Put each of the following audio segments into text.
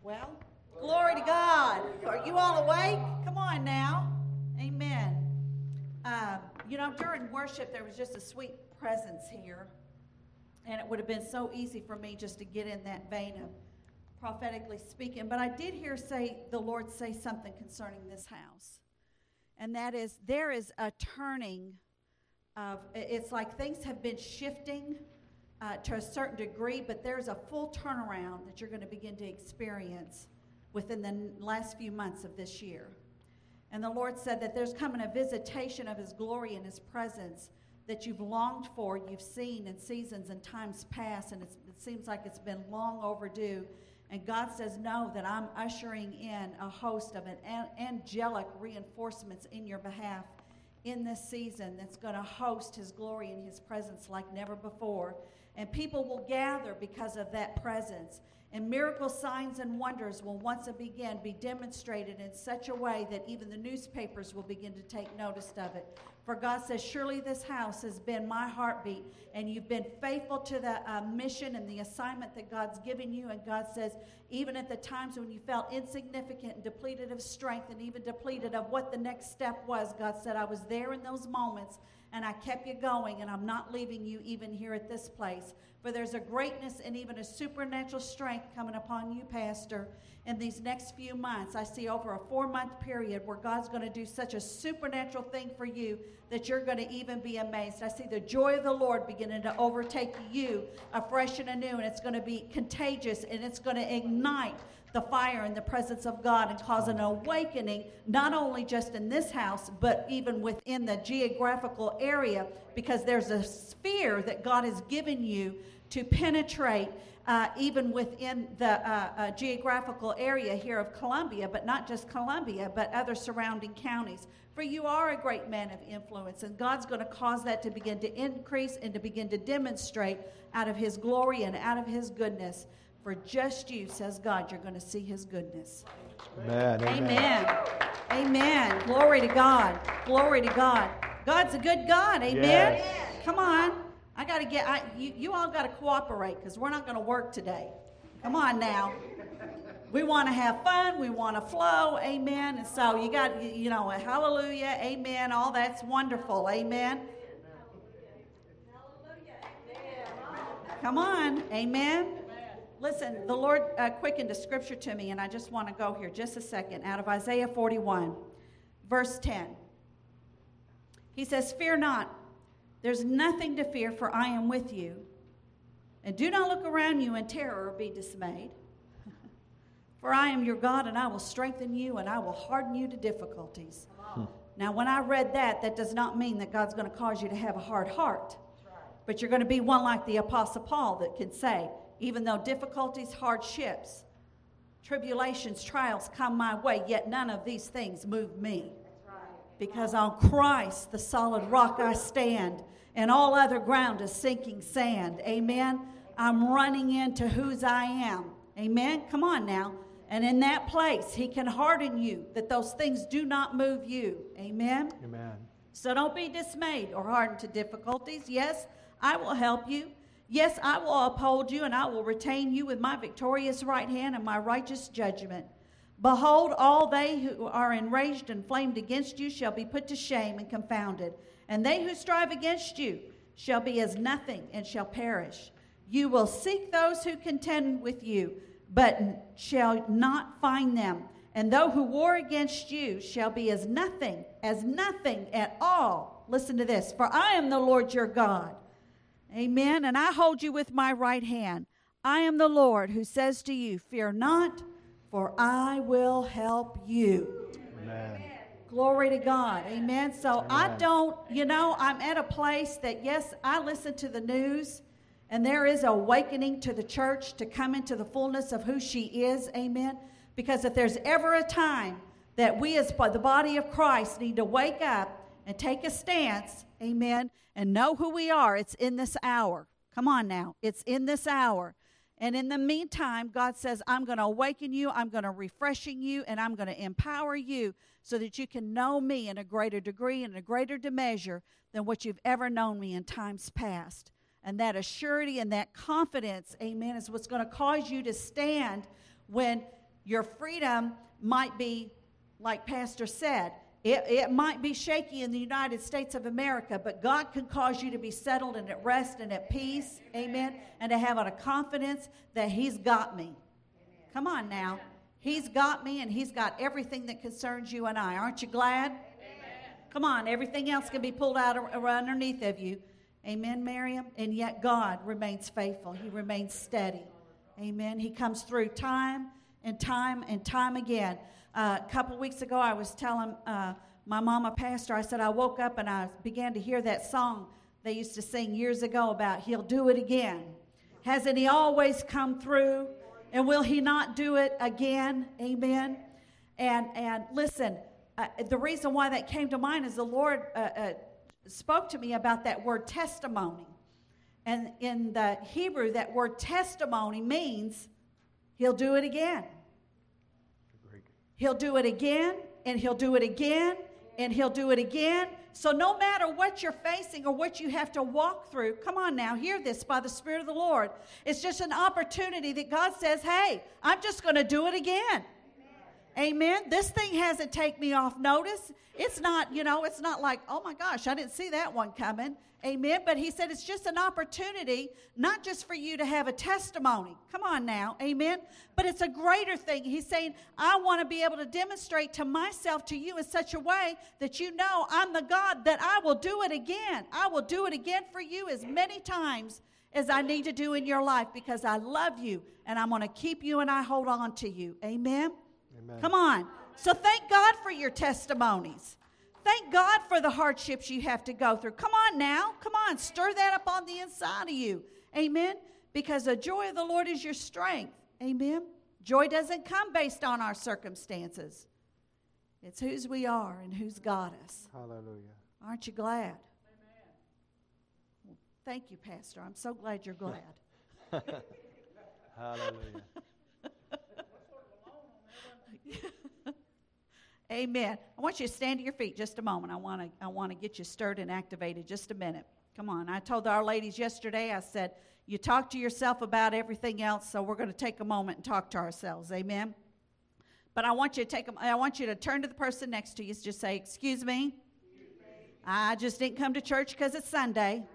Well, glory to God. Are you all awake? Come on now. Amen. During worship, there was just a sweet presence here. And it would have been so easy for me just to get in that vein of prophetically speaking. But I did hear the Lord say something concerning this house. And that is, there is a turning of, it's like things have been shifting to a certain degree, but there's a full turnaround that you're going to begin to experience within the last few months of this year. And the Lord said that there's coming a visitation of His glory and His presence that you've longed for, you've seen in seasons and times past, and it seems like it's been long overdue. And God says, no, that I'm ushering in a host of angelic reinforcements in your behalf in this season that's going to host His glory and His presence like never before. And people will gather because of that presence. And miracle signs and wonders will once again be demonstrated in such a way that even the newspapers will begin to take notice of it. For God says, surely this house has been my heartbeat, and you've been faithful to the mission and the assignment that God's given you. And God says, even at the times when you felt insignificant and depleted of strength and even depleted of what the next step was, God said, I was there in those moments, and I kept you going, and I'm not leaving you even here at this place. For there's a greatness and even a supernatural strength coming upon you, Pastor, in these next few months. I see over a 4-month period where God's going to do such a supernatural thing for you that you're going to even be amazed. I see the joy of the Lord beginning to overtake you afresh and anew, and it's going to be contagious, and it's going to ignite the fire in the presence of God and cause an awakening, not only just in this house, but even within the geographical area, because there's a sphere that God has given you to penetrate even within the geographical area here of Columbia, but not just Columbia, but other surrounding counties. For you are a great man of influence, and God's going to cause that to begin to increase and to begin to demonstrate out of His glory and out of His goodness. For just you, says God, you're going to see His goodness. Amen. Amen. Amen. Glory to God. Glory to God. God's a good God. Amen. Yes. Come on. You all got to cooperate, because we're not going to work today. Come on now. We want to have fun. We want to flow. Amen. And so you got, a hallelujah. Amen. All that's wonderful. Amen. Come on. Amen. Listen, the Lord quickened a scripture to me, and I just want to go here just a second, out of Isaiah 41, verse 10. He says, fear not, there's nothing to fear, for I am with you. And do not look around you in terror or be dismayed. For I am your God, and I will strengthen you, and I will harden you to difficulties. Now, when I read that does not mean that God's going to cause you to have a hard heart. But you're going to be one like the Apostle Paul that can say, even though difficulties, hardships, tribulations, trials come my way, yet none of these things move me. Because on Christ, the solid rock, I stand, and all other ground is sinking sand. Amen? I'm running into whose I am. Amen? Come on now. And in that place, He can harden you, that those things do not move you. Amen? Amen. So don't be dismayed or hardened to difficulties. Yes, I will help you. Yes, I will uphold you, and I will retain you with my victorious right hand and my righteous judgment. Behold, all they who are enraged and inflamed against you shall be put to shame and confounded. And they who strive against you shall be as nothing and shall perish. You will seek those who contend with you, but shall not find them. And those who war against you shall be as nothing at all. Listen to this. For I am the Lord your God. Amen. And I hold you with my right hand. I am the Lord who says to you, fear not, for I will help you. Amen. Glory to God. Amen. So Amen. I'm at a place that, yes, I listen to the news, and there is awakening to the church to come into the fullness of who she is. Amen. Because if there's ever a time that we as the body of Christ need to wake up and take a stance, amen, and know who we are, it's in this hour. Come on now. It's in this hour. And in the meantime, God says, I'm going to awaken you, I'm going to refreshing you, and I'm going to empower you so that you can know me in a greater degree and a greater measure than what you've ever known me in times past. And that assurity and that confidence, amen, is what's going to cause you to stand when Your freedom might be, like Pastor said, it might be shaky in the United States of America, but God can cause you to be settled and at rest and at peace, amen, and to have a confidence that He's got me. Come on now. He's got me, and He's got everything that concerns you and I. Aren't you glad? Come on, everything else can be pulled out underneath of you. Amen, Miriam? And yet God remains faithful. He remains steady. Amen. He comes through time and time and time again. A couple weeks ago, I was telling my mama pastor, I said I woke up and I began to hear that song they used to sing years ago about He'll do it again. Hasn't He always come through? And will He not do it again? Amen. And listen, the reason why that came to mind is the Lord spoke to me about that word testimony. And in the Hebrew, that word testimony means He'll do it again. He'll do it again, and He'll do it again, and He'll do it again. So no matter what you're facing or what you have to walk through, come on now, hear this by the Spirit of the Lord. It's just an opportunity that God says, hey, I'm just going to do it again. Amen. This thing hasn't taken me off notice. It's not, it's not like, oh my gosh, I didn't see that one coming. Amen. But He said it's just an opportunity, not just for you to have a testimony. Come on now. Amen. But it's a greater thing. He's saying, I want to be able to demonstrate to myself, to you in such a way that you know I'm the God that I will do it again. I will do it again for you as many times as I need to do in your life because I love you and I'm going to keep you and I hold on to you. Amen. Amen. Come on. So thank God for your testimonies. Thank God for the hardships you have to go through. Come on now. Come on. Stir that up on the inside of you. Amen. Because the joy of the Lord is your strength. Amen. Joy doesn't come based on our circumstances. It's whose we are and who's got us. Hallelujah. Aren't you glad? Amen. Well, thank you, Pastor. I'm so glad you're glad. Hallelujah. Amen. I want you to stand to your feet just a moment. I want to get you stirred and activated just a minute. Come on. I told our ladies yesterday, I said, you talk to yourself about everything else, so we're going to take a moment and talk to ourselves. Amen. But I want you to turn to the person next to you. Just say, excuse me. I just didn't come to church because it's Sunday.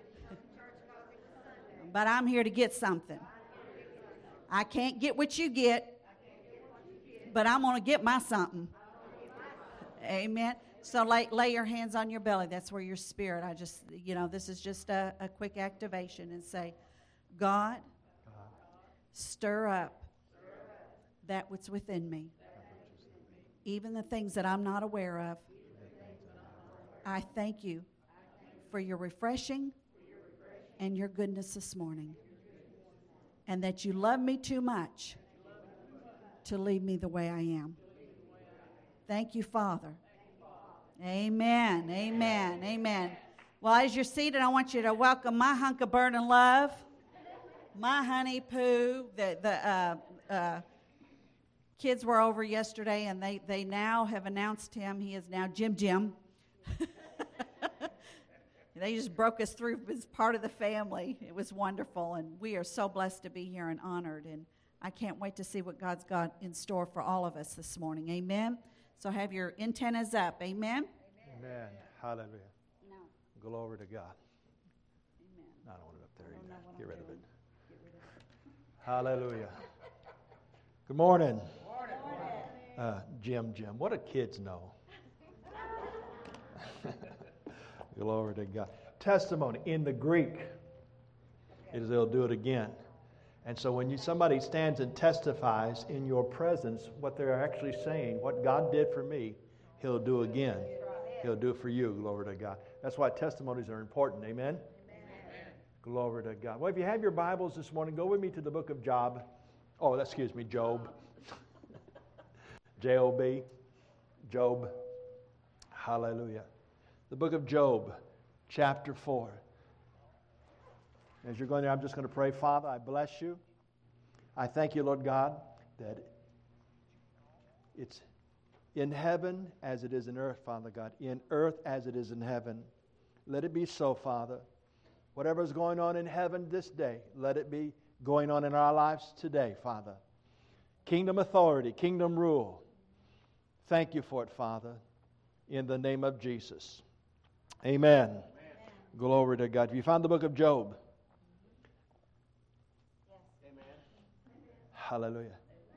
But I'm here to get something. I can't get what you get, but I'm going to get my something. Amen. So lay your hands on your belly. That's where your spirit. This is just a quick activation and say, God, stir up that which within me. Even the things that I'm not aware of. I thank you for your refreshing and your goodness this morning. And that you love me too much to leave me the way I am. Thank you, Father. Amen, amen, amen. Well, as you're seated, I want you to welcome my hunk of burning love, my honey poo. The kids were over yesterday, and they now have announced him. He is now Jim. They just broke us through as part of the family. It was wonderful, and we are so blessed to be here and honored, and I can't wait to see what God's got in store for all of us this morning. Amen. So have your antennas up. Amen? Amen. Hallelujah. No. Glory to God. Amen. I don't want it up there either. Get rid of it. Hallelujah. Good morning. Jim. What do kids know? Glory to God. Testimony in the Greek is they'll do it again. And so when somebody stands and testifies in your presence, what they're actually saying, what God did for me, He'll do again. He'll do it for you. Glory to God. That's why testimonies are important. Amen? Amen. Glory to God. Well, if you have your Bibles this morning, go with me to the book of Job. Job. J-O-B. Job. Hallelujah. The book of Job, chapter 4. As you're going there, I'm just going to pray. Father, I bless you. I thank you, Lord God, that it's in heaven as it is in earth, Father God. In earth as it is in heaven. Let it be so, Father. Whatever is going on in heaven this day, let it be going on in our lives today, Father. kingdom authority, kingdom rule. Thank you for it, Father, in the name of Jesus. Amen. Amen. Glory to God. Have you found the book of Job? Yes. Amen. Hallelujah.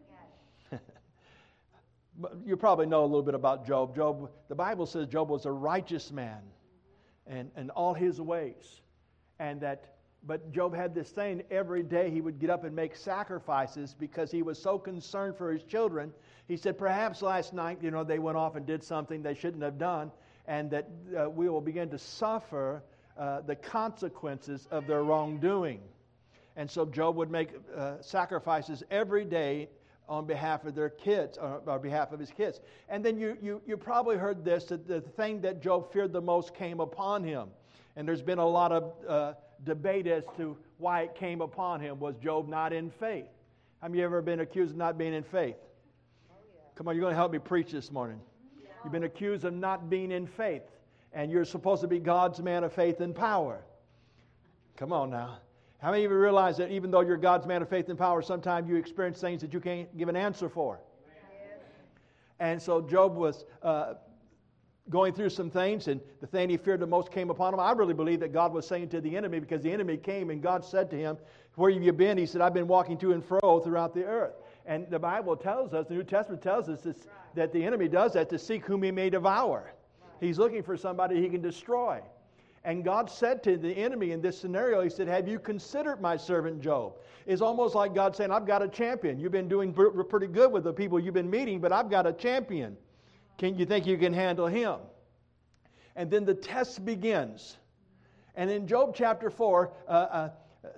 You probably know a little bit about Job. The Bible says Job was a righteous man and all his ways. But Job had this thing, every day he would get up and make sacrifices because he was so concerned for his children. He said, perhaps last night, they went off and did something they shouldn't have done, and that we will begin to suffer the consequences of their wrongdoing. And so Job would make sacrifices every day on behalf of their kids, or on behalf of his kids. And then you probably heard this, that the thing that Job feared the most came upon him. And there's been a lot of debate as to why it came upon him. Was Job not in faith? Have you ever been accused of not being in faith? Oh, yeah. Come on, you're going to help me preach this morning. Yeah. You've been accused of not being in faith. And you're supposed to be God's man of faith and power. Come on now. How many of you realize that even though you're God's man of faith and power, sometimes you experience things that you can't give an answer for? Yes. And so Job was going through some things, and the thing he feared the most came upon him. I really believe that God was saying to the enemy, because the enemy came and God said to him, where have you been? He said, I've been walking to and fro throughout the earth. And the Bible tells us, the New Testament tells us this, that the enemy does that to seek whom he may devour. He's looking for somebody he can destroy. And God said to the enemy in this scenario, He said, have you considered my servant Job? It's almost like God saying, I've got a champion. You've been doing pretty good with the people you've been meeting, but I've got a champion. Can you think you can handle him? And then the test begins. And in Job chapter 4,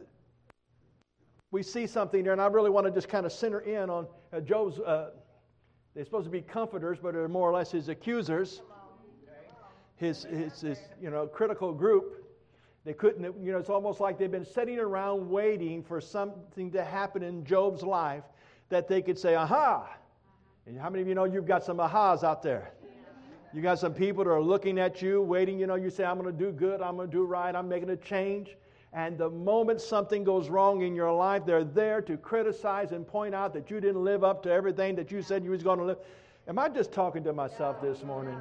we see something there, and I really want to just kind of center in on Job's, they're supposed to be comforters, but they're more or less his accusers. His critical group. They couldn't, it's almost like they've been sitting around waiting for something to happen in Job's life that they could say, aha. And how many of you know you've got some ahas out there? You got some people that are looking at you, waiting, you say, I'm going to do good, I'm going to do right, I'm making a change. And the moment something goes wrong in your life, they're there to criticize and point out that you didn't live up to everything that you said you was going to live. Am I just talking to myself this morning?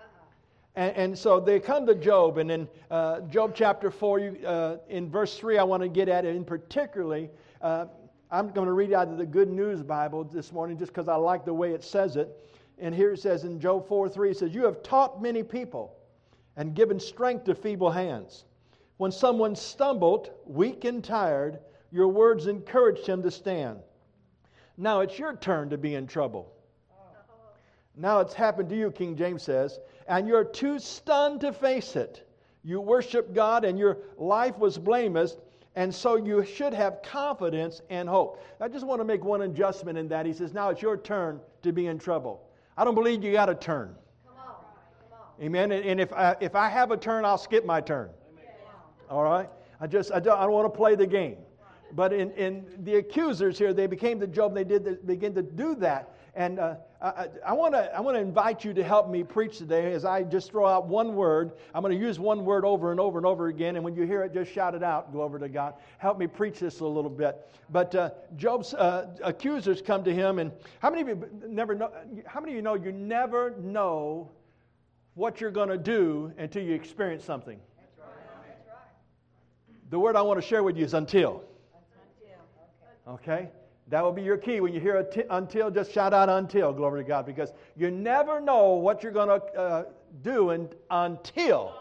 And so they come to Job, and in Job chapter 4, in verse 3, I want to get at it, and particularly, I'm going to read out of the Good News Bible this morning just because I like the way it says it. And here it says in Job 4:3, it says, you have taught many people and given strength to feeble hands. When someone stumbled, weak and tired, your words encouraged him to stand. Now it's your turn to be in trouble. Now it's happened to you, King James says, and you're too stunned to face it. You worship God and your life was blameless, and so you should have confidence and hope. I just want to make one adjustment in that. He says, now it's your turn to be in trouble. I don't believe you got a turn. Come on. Amen. And if I have a turn, I'll skip my turn. All right? I don't want to play the game. But in the accusers here, they became to Job, they begin to do that. And I want to invite you to help me preach today as I just throw out one word. I'm going to use one word over and over and over again, and when you hear it, just shout it out. Glory to God. Help me preach this a little bit. But Job's accusers come to him, and how many of you never know? How many of you know you never know what you're going to do until you experience something? That's right. The word I want to share with you is until. Okay? That will be your key. When you hear until, just shout out until. Glory to God. Because you never know what you're going to do until.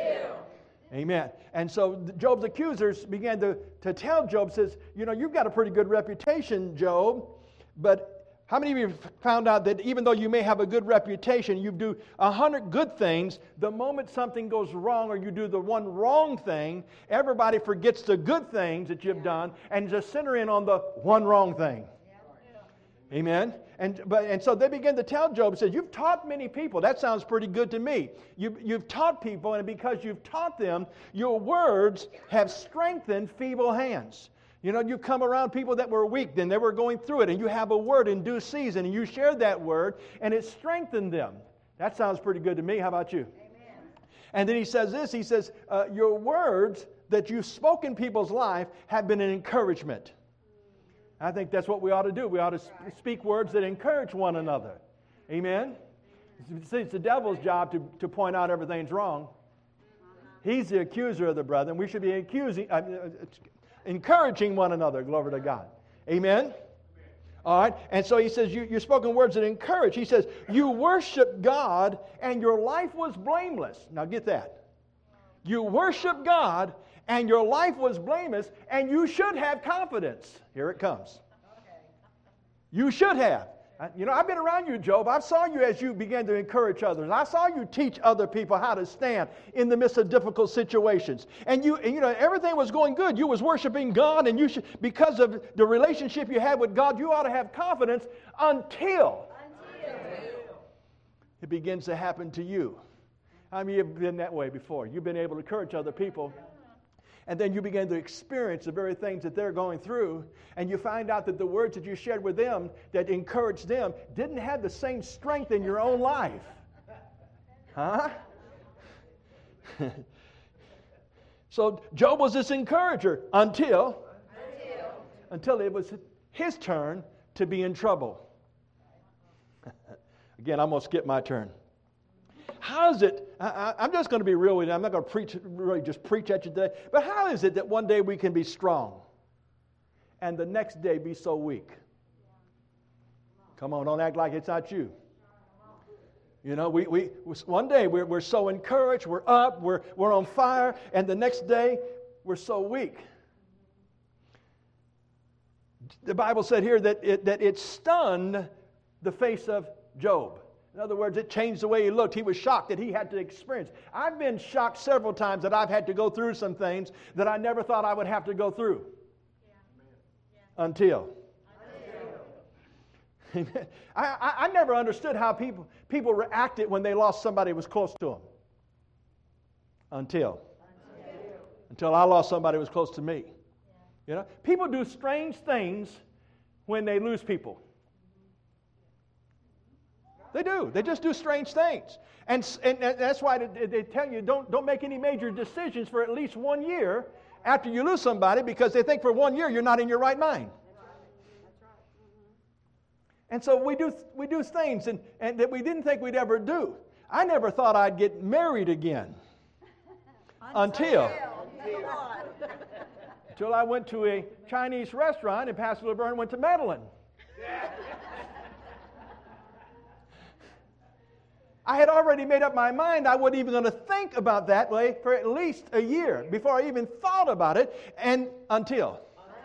Amen. And so Job's accusers began to tell Job, says, you've got a pretty good reputation, Job. But how many of you found out that even though you may have a good reputation, you do 100 good things, the moment something goes wrong or you do the one wrong thing, everybody forgets the good things that you've done and just center in on the one wrong thing. Amen. And so they begin to tell Job, says, you've taught many people. That sounds pretty good to me. You've taught people, and because you've taught them, your words have strengthened feeble hands. You come around people that were weak, then they were going through it, and you have a word in due season, and you share that word, and it strengthened them. That sounds pretty good to me. How about you? Amen. And then he says this, he says, your words that you've spoken in people's life have been an encouragement. I think that's what we ought to do. We ought to speak words that encourage one another. Amen? See, it's the devil's job to point out everything's wrong. He's the accuser of the brethren. We should be encouraging one another. Glory to God. Amen? All right? And so he says, you're spoken words that encourage. He says, you worship God and your life was blameless. Now get that. You worship God and your life was blameless, and you should have confidence. Here it comes. You should have. You know, I've been around you, Job. I saw you as you began to encourage others. I saw you teach other people how to stand in the midst of difficult situations. And you know, everything was going good. You was worshiping God, and you should, because of the relationship you had with God, you ought to have confidence until it begins to happen to you. I mean, you've been that way before. You've been able to encourage other people. And then you begin to experience the very things that they're going through, and you find out that the words that you shared with them that encouraged them didn't have the same strength in your own life. Huh? So Job was this encourager until it was his turn to be in trouble. Again, I'm going to skip my turn. How is it, I'm just going to be real with you. I'm not going to really just preach at you today. But how is it that one day we can be strong and the next day be so weak? Come on, don't act like it's not you. You know, we one day we're so encouraged, we're up, we're on fire, and the next day we're so weak. The Bible said here that it stunned the face of Job. In other words, it changed the way he looked. He was shocked that he had to experience. I've been shocked several times that I've had to go through some things that I never thought I would have to go through. Yeah. Until. I never understood how people reacted when they lost somebody who was close to them. Until I lost somebody who was close to me. You know, people do strange things when they lose people. They do. They just do strange things. And that's why they tell you don't make any major decisions for at least 1 year after you lose somebody, because they think for 1 year you're not in your right mind. And so we do things and that we didn't think we'd ever do. I never thought I'd get married again until I went to a Chinese restaurant and Pastor LeBron went to Medellin. I had already made up my mind I wasn't even going to think about that way for at least a year before I even thought about it, and until.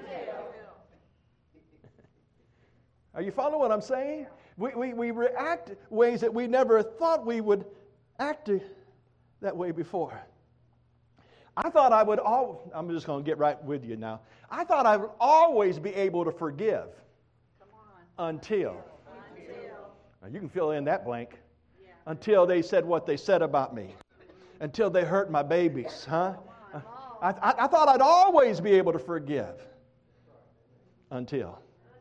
Are you following what I'm saying? We react ways that we never thought we would act that way before. I thought I would I'm just going to get right with you now. I thought I would always be able to forgive. Until. Now you can fill in that blank. Until they said what they said about me. Until they hurt my babies, huh? I thought I'd always be able to forgive. Until.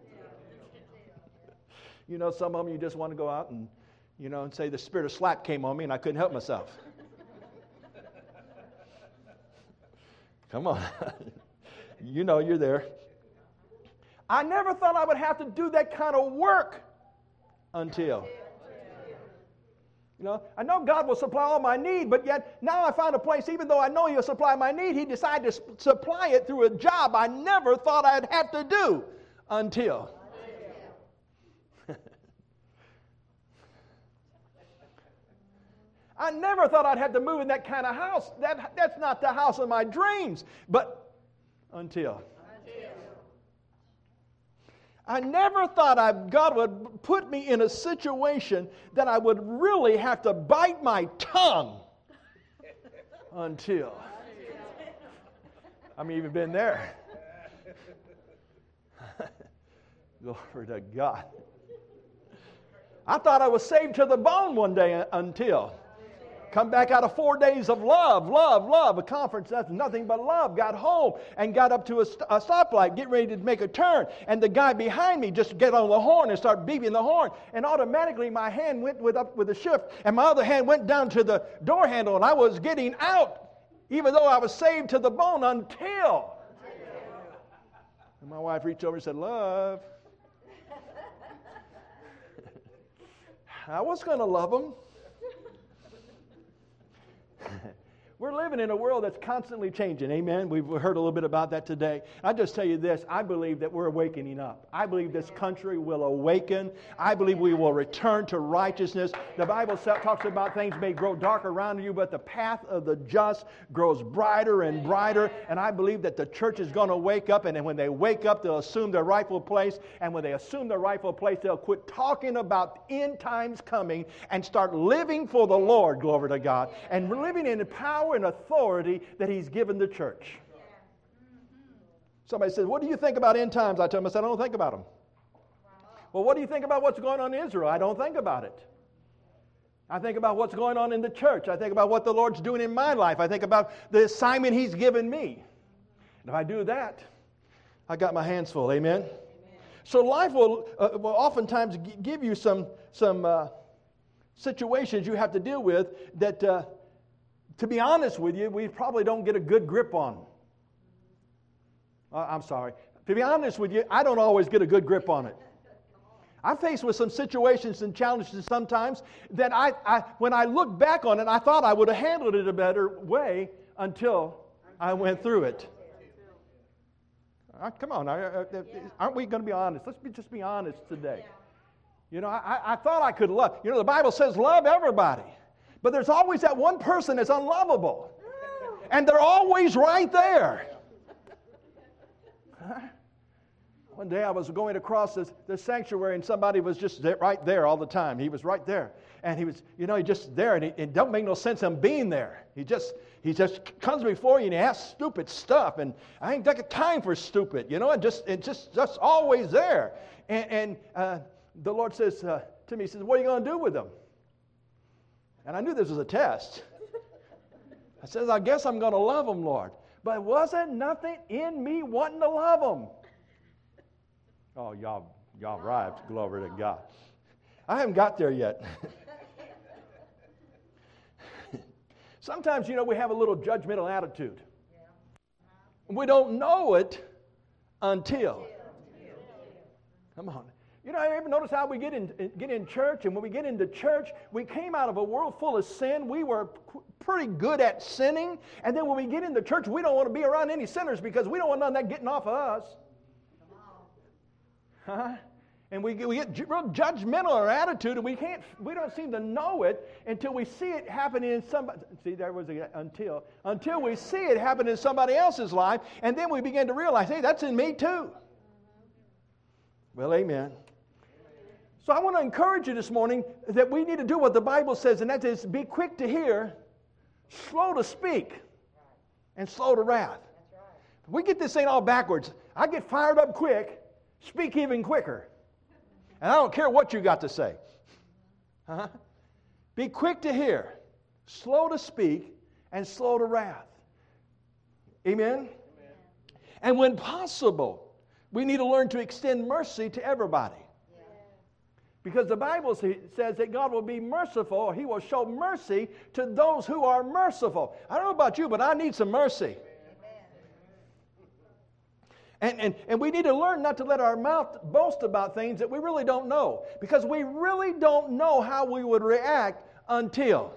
You know, some of them you just want to go out and, you know, and say the spirit of slap came on me and I couldn't help myself. Come on. You know you're there. I never thought I would have to do that kind of work until. You know, I know God will supply all my need, but yet now I find a place, even though I know He'll supply my need, He decided to supply it through a job I never thought I'd have to do until. I never thought I'd have to move in that kind of house. That's not the house of my dreams, but until. I never thought God would put me in a situation that I would really have to bite my tongue until. I mean, you've been there. Glory to God. I thought I was saved to the bone one day until. Come back out of 4 days of love, a conference that's nothing but love. Got home and got up to a stoplight, get ready to make a turn. And the guy behind me just get on the horn and start beeping the horn. And automatically my hand went up with the shift and my other hand went down to the door handle and I was getting out, even though I was saved to the bone until. And my wife reached over and said, "Love." I was going to love them. We're living in a world that's constantly changing. Amen. We've heard a little bit about that today. I just tell you this. I believe that we're awakening up. I believe this country will awaken. I believe we will return to righteousness. The Bible talks about things may grow dark around you, but the path of the just grows brighter and brighter. And I believe that the church is going to wake up. And then when they wake up, they'll assume their rightful place. And when they assume their rightful place, they'll quit talking about end times coming and start living for the Lord, glory to God, and living in the power and authority that He's given the church. Somebody says, "What do you think about end times?" I tell them, I don't think about them. Well, what do you think about what's going on in Israel? I don't think about it. I think about what's going on in the church. I think about what the Lord's doing in my life. I think about the assignment He's given me. And if I do that, I got my hands full. Amen? So life will oftentimes give you some situations you have to deal with that to be honest with you, we probably don't get a good grip on. I'm sorry. To be honest with you, I don't always get a good grip on it. I'm faced with some situations and challenges sometimes that when I look back on it, I thought I would have handled it a better way until I went through it. Come on, aren't we going to be honest? Let's just be honest today. You know, I thought I could love. You know, the Bible says love everybody. But there's always that one person that's unlovable. And they're always right there. One day I was going across the sanctuary and somebody was just right there all the time. He was right there. And he was, he's just there. And it don't make no sense him being there. He just comes before you and he asks stupid stuff. And I ain't got time for stupid, and just always there. And the Lord says to me, He says, "What are you going to do with them?" And I knew this was a test. I says, "I guess I'm going to love them, Lord." But wasn't nothing in me wanting to love them. Oh, y'all arrived. Glory to God. I haven't got there yet. Sometimes, we have a little judgmental attitude. We don't know it until. Come on. You ever notice how we get in church, and when we get into church, we came out of a world full of sin. We were pretty good at sinning, and then when we get into church, we don't want to be around any sinners because we don't want none of that getting off of us. And we get real judgmental in our attitude, and we don't seem to know it until we see it happening in somebody. See, there was until we see it happen in somebody else's life, and then we begin to realize, hey, that's in me too. Well, amen. So I want to encourage you this morning that we need to do what the Bible says, and that is be quick to hear, slow to speak, and slow to wrath. We get this thing all backwards. I get fired up quick, speak even quicker. And I don't care what you got to say. Be quick to hear, slow to speak, and slow to wrath. Amen? Amen? And when possible, we need to learn to extend mercy to everybody. Because the Bible says that God will be merciful, or He will show mercy to those who are merciful. I don't know about you, but I need some mercy. And we need to learn not to let our mouth boast about things that we really don't know. Because we really don't know how we would react until.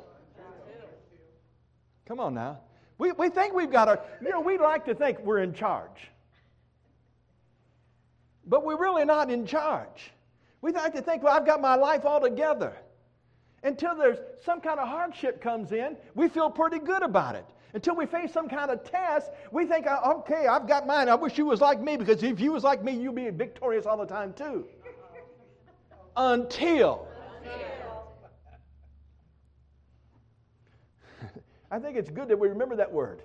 Come on now. We think we've got we like to think we're in charge. But we're really not in charge. We like to think, well, I've got my life all together. Until there's some kind of hardship comes in, we feel pretty good about it. Until we face some kind of test, we think, okay, I've got mine. I wish you was like me, because if you was like me, you'd be victorious all the time too. Until. I think it's good that we remember that word.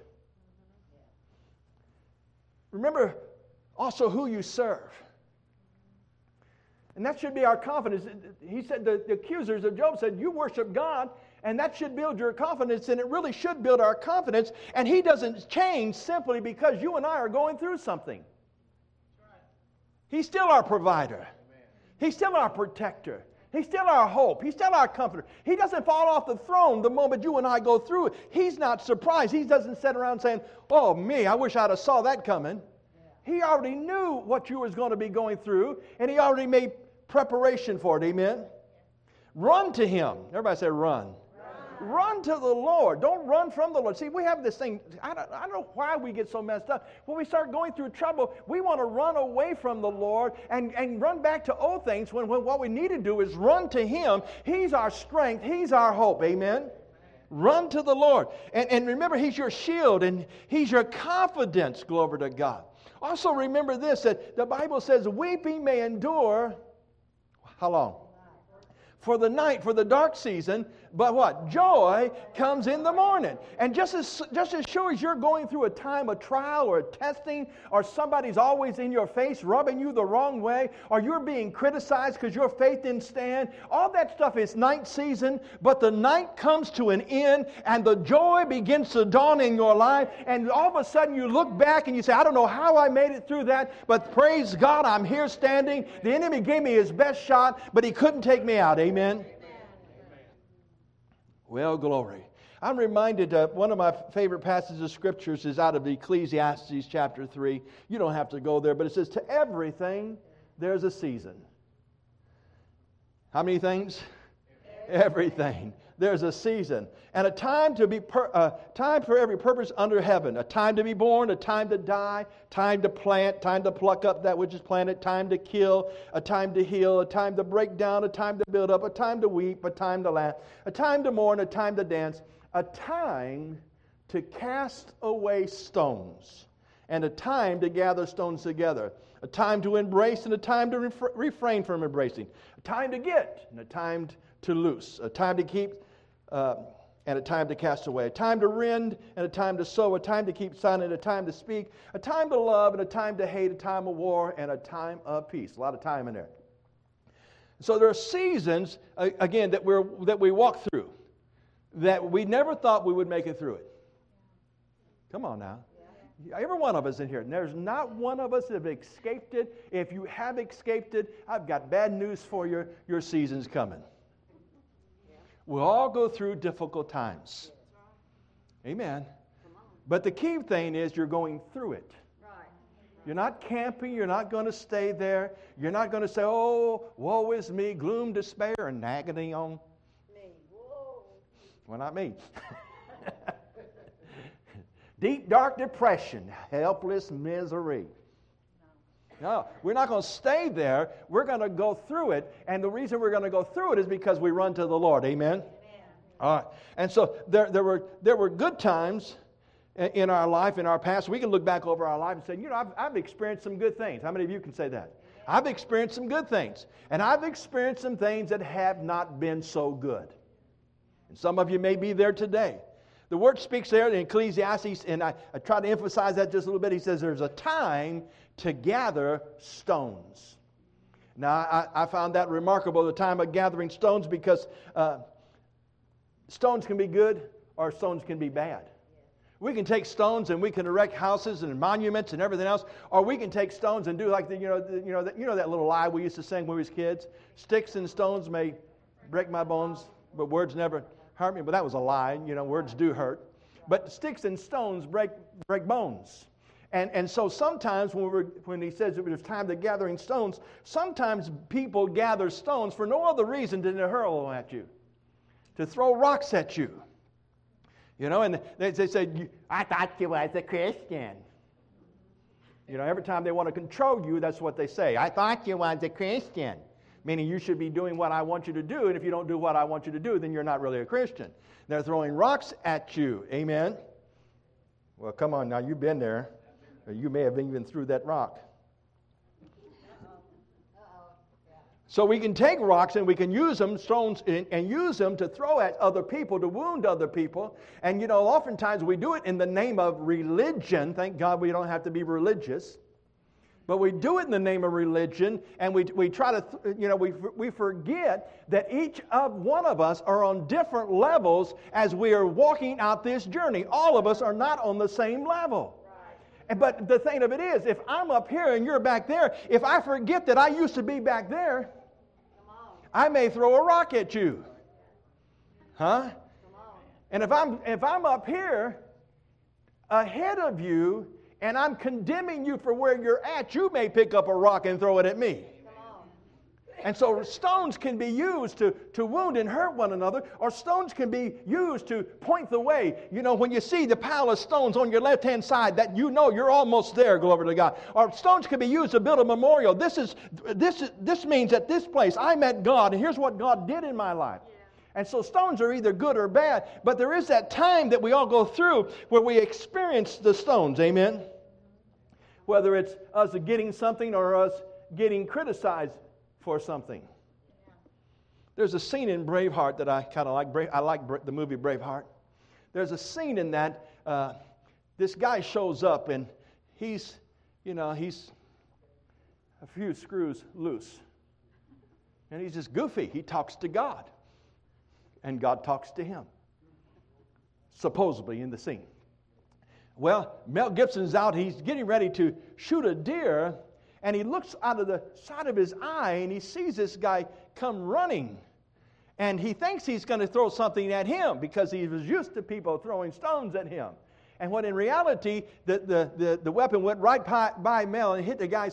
Remember also who you serve. And that should be our confidence. He said, the accusers of Job said, you worship God, and that should build your confidence, and it really should build our confidence. And He doesn't change simply because you and I are going through something. He's still our provider. He's still our protector. He's still our hope. He's still our comforter. He doesn't fall off the throne the moment you and I go through it. He's not surprised. He doesn't sit around saying, oh, me, I wish I'd have saw that coming. He already knew what you was going to be going through, and He already made preparation for it. Amen? Run to Him. Everybody say run. Run to the Lord. Don't run from the Lord. See, we have this thing. I don't know why we get so messed up. When we start going through trouble, we want to run away from the Lord and run back to old things when what we need to do is run to Him. He's our strength. He's our hope. Amen? Run to the Lord. And remember, He's your shield and He's your confidence. Glory to God. Also remember this, that the Bible says, weeping may endure, how long? For the night, for the dark season, but what? Joy comes in the morning. And just as sure as you're going through a time of trial or testing, or somebody's always in your face rubbing you the wrong way, or you're being criticized because your faith didn't stand, all that stuff is night season, but the night comes to an end and the joy begins to dawn in your life, and all of a sudden you look back and you say, I don't know how I made it through that, but praise God, I'm here standing. The enemy gave me his best shot, but he couldn't take me out. Amen? Well, glory. I'm reminded one of my favorite passages of Scriptures is out of Ecclesiastes chapter 3. You don't have to go there, but it says, to everything there's a season. How many things? Everything. There's a season. And a time to be time for every purpose under heaven. A time to be born, a time to die, time to plant, time to pluck up that which is planted, time to kill, a time to heal, a time to break down, a time to build up, a time to weep, a time to laugh, a time to mourn, a time to dance, a time to cast away stones, and a time to gather stones together, a time to embrace and a time to refrain from embracing, a time to get and a time to loose, a time to keep and a time to cast away, a time to rend and a time to sow, a time to keep silent, a time to speak, a time to love and a time to hate, a time of war and a time of peace. A lot of time in there. So there are seasons, again, that we walk through that we never thought we would make it through it. Come on now. Every one of us in here. There's not one of us that have escaped it. If you have escaped it, I've got bad news for you. Your season's coming. We'll all go through difficult times. Amen. But the key thing is you're going through it. You're not camping. You're not going to stay there. You're not going to say, oh, woe is me, gloom, despair, and agony on Me. Whoa. Well, not me. Deep, dark depression, helpless misery. No, we're not going to stay there. We're going to go through it. And the reason we're going to go through it is because we run to the Lord. Amen? All right. And so there were good times in our life, in our past. We can look back over our life and say, you know, I've experienced some good things. How many of you can say that? I've experienced some good things. And I've experienced some things that have not been so good. And some of you may be there today. The word speaks there in Ecclesiastes, and I try to emphasize that just a little bit. He says there's a time to gather stones. Now, I found that remarkable, the time of gathering stones, because stones can be good or stones can be bad. We can take stones and we can erect houses and monuments and everything else, or we can take stones and do like that little lie we used to sing when we was kids. Sticks and stones may break my bones, but words never hurt me. But that was a lie. You know, words do hurt. But sticks and stones break bones. And so sometimes when he says it was time to gathering stones, sometimes people gather stones for no other reason than to hurl at you, to throw rocks at you. You know, and they say, I thought you was a Christian. You know, every time they want to control you, that's what they say. I thought you was a Christian. Meaning you should be doing what I want you to do, and if you don't do what I want you to do, then you're not really a Christian. They're throwing rocks at you. Amen? Well, come on now, you've been there. You may have even threw that rock. So we can take rocks and we can use them, stones, and use them to throw at other people, to wound other people. And, you know, oftentimes we do it in the name of religion. Thank God we don't have to be religious. But we do it in the name of religion, and we try to, we forget that each of one of us are on different levels as we are walking out this journey. All of us are not on the same level. But the thing of it is, if I'm up here and you're back there, if I forget that I used to be back there, I may throw a rock at you. Huh? And if I'm up here, ahead of you and I'm condemning you for where you're at, you may pick up a rock and throw it at me. And so stones can be used to wound and hurt one another, or stones can be used to point the way. You know, when you see the pile of stones on your left-hand side, that you know you're almost there, glory to God. Or stones can be used to build a memorial. This means at this place I met God, and here's what God did in my life. And so stones are either good or bad, but there is that time that we all go through where we experience the stones, amen? Whether it's us getting something or us getting criticized for something. There's a scene in Braveheart that I kind of like. I like the movie Braveheart. There's a scene in that this guy shows up and he's a few screws loose. And he's just goofy. He talks to God. And God talks to him. Supposedly in the scene. Well, Mel Gibson's out. He's getting ready to shoot a deer. And he looks out of the side of his eye and he sees this guy come running. And he thinks he's going to throw something at him because he was used to people throwing stones at him. And when in reality, the weapon went right by Mel and hit the guy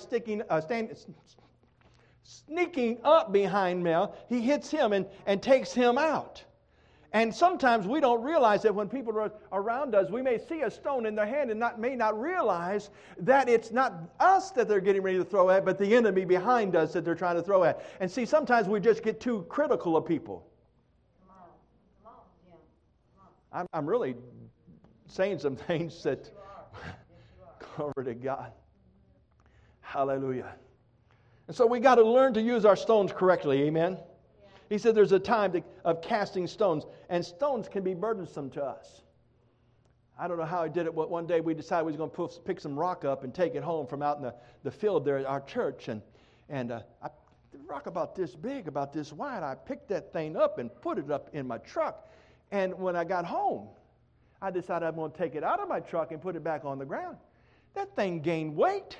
sneaking up behind Mel. He hits him and takes him out. And sometimes we don't realize that when people are around us, we may see a stone in their hand and may not realize that it's not us that they're getting ready to throw at, but the enemy behind us that they're trying to throw at. And see, sometimes we just get too critical of people. Come on, Jim. I'm really saying some things that, glory to God. Hallelujah. And so we got to learn to use our stones correctly, amen? He said there's a time of casting stones, and stones can be burdensome to us. I don't know how he did it, but one day we decided we was going to pick some rock up and take it home from out in the field there at our church. And the rock about this big, about this wide, I picked that thing up and put it up in my truck. And when I got home, I decided I'm going to take it out of my truck and put it back on the ground. That thing gained weight.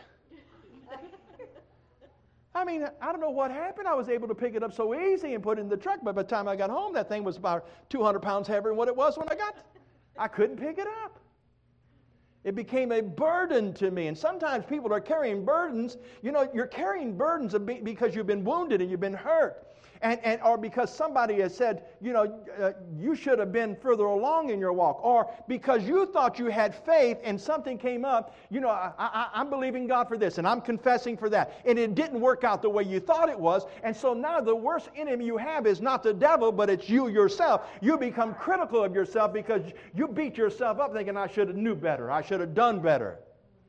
I mean, I don't know what happened. I was able to pick it up so easy and put it in the truck, but by the time I got home, that thing was about 200 pounds heavier than what it was when I couldn't pick it up. It became a burden to me. And sometimes people are carrying burdens. You know, you're carrying burdens because you've been wounded and you've been hurt. Or because somebody has said, you should have been further along in your walk. Or because you thought you had faith and something came up, I'm believing God for this and I'm confessing for that. And it didn't work out the way you thought it was. And so now the worst enemy you have is not the devil, but it's you yourself. You become critical of yourself because you beat yourself up thinking, I should have knew better. I should have done better.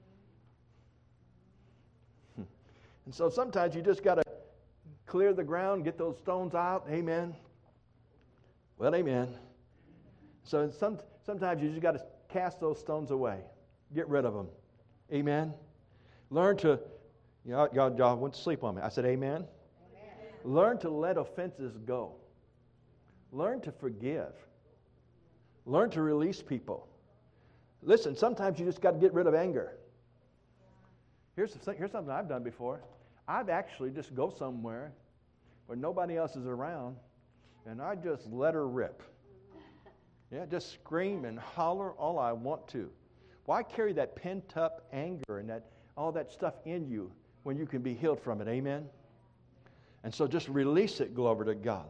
And so sometimes you just got to clear the ground, get those stones out. Amen. Well, amen. So sometimes you just got to cast those stones away. Get rid of them. Amen. Learn to, y'all went to sleep on me. I said amen. Amen. Learn to let offenses go. Learn to forgive. Learn to release people. Listen, sometimes you just got to get rid of anger. Here's something I've done before. I've actually just go somewhere where nobody else is around, and I just let her rip. Yeah, just scream and holler all I want to. Why carry that pent-up anger and all that stuff in you when you can be healed from it? Amen? And so just release it, glory to God.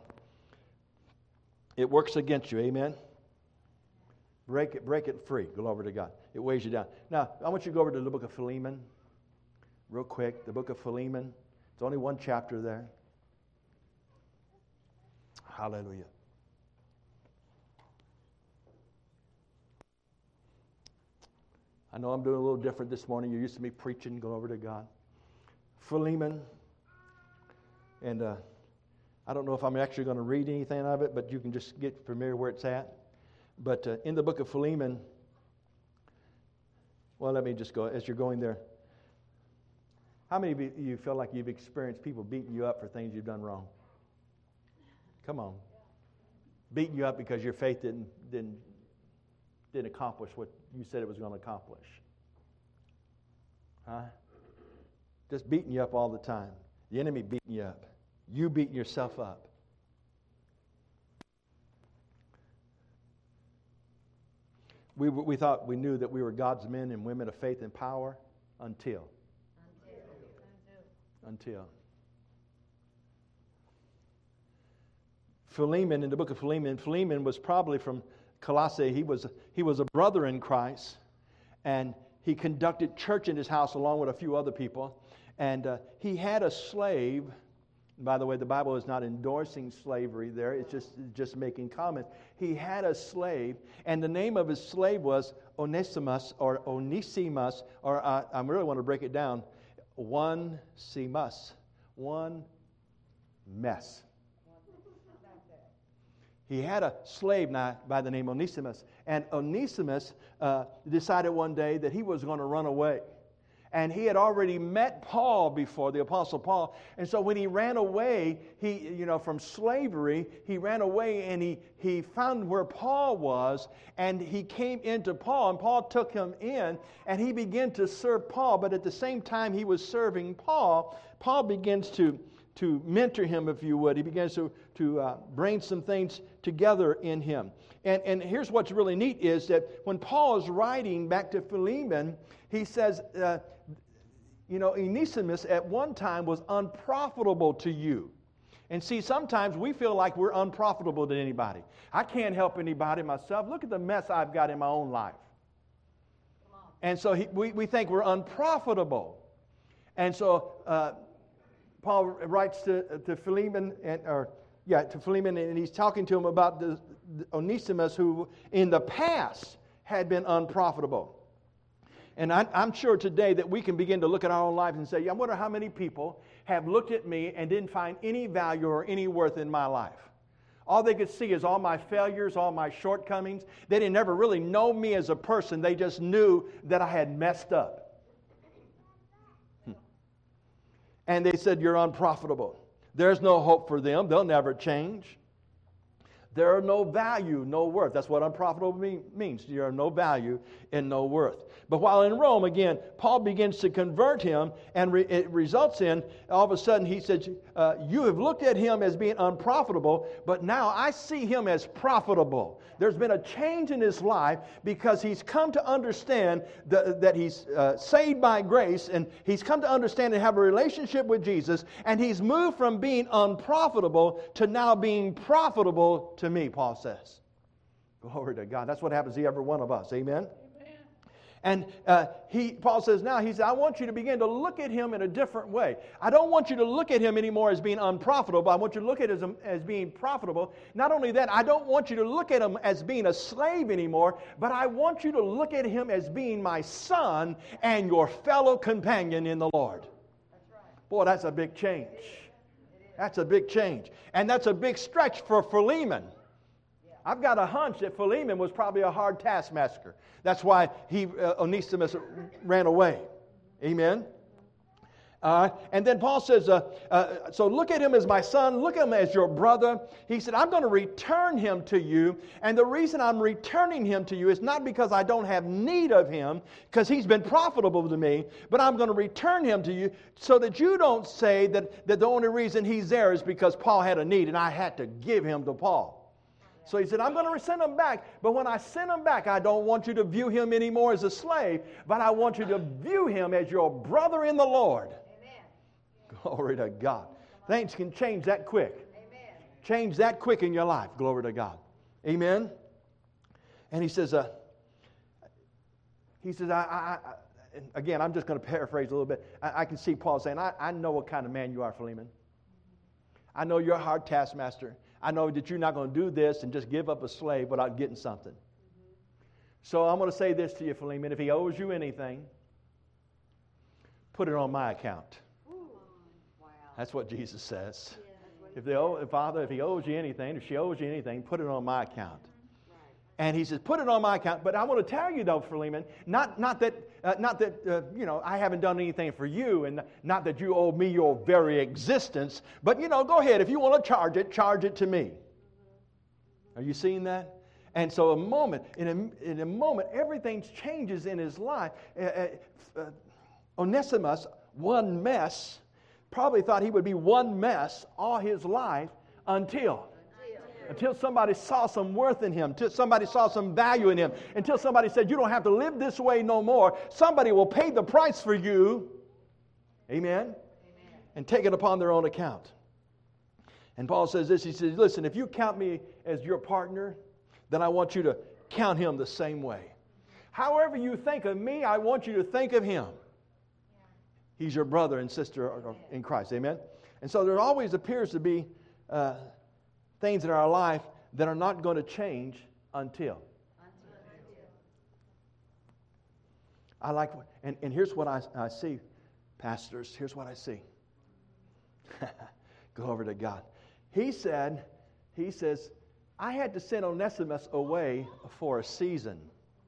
It works against you. Amen? Break it free. Glory to God. It weighs you down. Now, I want you to go over to the book of Philemon. Real quick, the book of Philemon. It's only one chapter there. Hallelujah. I know I'm doing a little different this morning. You're used to me preaching, go over to God. Philemon. And I don't know if I'm actually going to read anything of it, but you can just get familiar where it's at. But in the book of Philemon, well, let me just go, as you're going there. How many of you feel like you've experienced people beating you up for things you've done wrong? Come on. Beating you up because your faith didn't accomplish what you said it was going to accomplish. Huh? Just beating you up all the time. The enemy beating you up. You beating yourself up. We thought we knew that we were God's men and women of faith and power until. Philemon, in the book of Philemon was probably from Colossae. He was a brother in Christ, and he conducted church in his house along with a few other people. And he had a slave. By the way, the Bible is not endorsing slavery there. It's just making comments. He had a slave, and the name of his slave was Onesimus, or I really want to break it down. One mess. He had a slave now by the name Onesimus, and Onesimus decided one day that he was going to run away. And he had already met Paul before, the Apostle Paul. And so when he ran away, from slavery, he ran away and he found where Paul was, and he came into Paul, and Paul took him in, and he began to serve Paul. But at the same time he was serving Paul, Paul begins to mentor him, if you would. He begins to bring some things together in him. And here's what's really neat is that when Paul is writing back to Philemon, he says, Onesimus at one time was unprofitable to you. And see, sometimes we feel like we're unprofitable to anybody. I can't help anybody myself. Look at the mess I've got in my own life. And so we think we're unprofitable. And so Paul writes to Philemon, to Philemon, and he's talking to him about the Onesimus who in the past had been unprofitable. And I'm sure today that we can begin to look at our own lives and say, I wonder how many people have looked at me and didn't find any value or any worth in my life. All they could see is all my failures, all my shortcomings. They didn't ever really know me as a person. They just knew that I had messed up. And they said, you're unprofitable. There's no hope for them. They'll never change. There are no value, no worth. That's what unprofitable means. You are no value and no worth. But while in Rome, again, Paul begins to convert him, and it results in, all of a sudden, he says, you have looked at him as being unprofitable, but now I see him as profitable. There's been a change in his life because he's come to understand that he's saved by grace, and he's come to understand and have a relationship with Jesus, and he's moved from being unprofitable to now being profitable to me, Paul says. Glory to God. That's what happens to every one of us. Amen? And Paul says now, he said, I want you to begin to look at him in a different way. I don't want you to look at him anymore as being unprofitable, but I want you to look at him as being profitable. Not only that, I don't want you to look at him as being a slave anymore, but I want you to look at him as being my son and your fellow companion in the Lord. That's right. Boy, that's a big change. That's a big change. And that's a big stretch for Philemon. I've got a hunch that Philemon was probably a hard taskmaster. That's why Onesimus ran away. Amen? And then Paul says, so look at him as my son, look at him as your brother. He said, I'm going to return him to you. And the reason I'm returning him to you is not because I don't have need of him, because he's been profitable to me, but I'm going to return him to you so that you don't say that the only reason he's there is because Paul had a need and I had to give him to Paul. So he said, I'm going to send him back, but when I send him back, I don't want you to view him anymore as a slave, but I want you to view him as your brother in the Lord. Amen. Glory to God. Things can change that quick. Amen. Change that quick in your life. Glory to God. Amen. And he says, again, I'm just going to paraphrase a little bit. I can see Paul saying, I know what kind of man you are, Philemon. I know you're a hard taskmaster. I know that you're not going to do this and just give up a slave without getting something. So I'm going to say this to you, Philemon. If he owes you anything, put it on my account. Wow. That's what Jesus says. If he owes you anything, if she owes you anything, put it on my account. And he says, put it on my account. But I want to tell you, though, Philemon, not that I haven't done anything for you, and not that you owe me your very existence. But, go ahead. If you want to charge it to me. Are you seeing that? And so in a moment, everything changes in his life. Onesimus, one mess, probably thought he would be one mess all his life until. until somebody saw some worth in him, until somebody saw some value in him, until somebody said, you don't have to live this way no more. Somebody will pay the price for you. Amen? And take it upon their own account. And Paul says this, he says, listen, if you count me as your partner, then I want you to count him the same way. However you think of me, I want you to think of him. He's your brother and sister in Christ. Amen? And so there always appears to be things in our life that are not going to change until. I like, and here's what I see, pastors. Here's what I see. Glory to God. He says, I had to send Onesimus away for a season.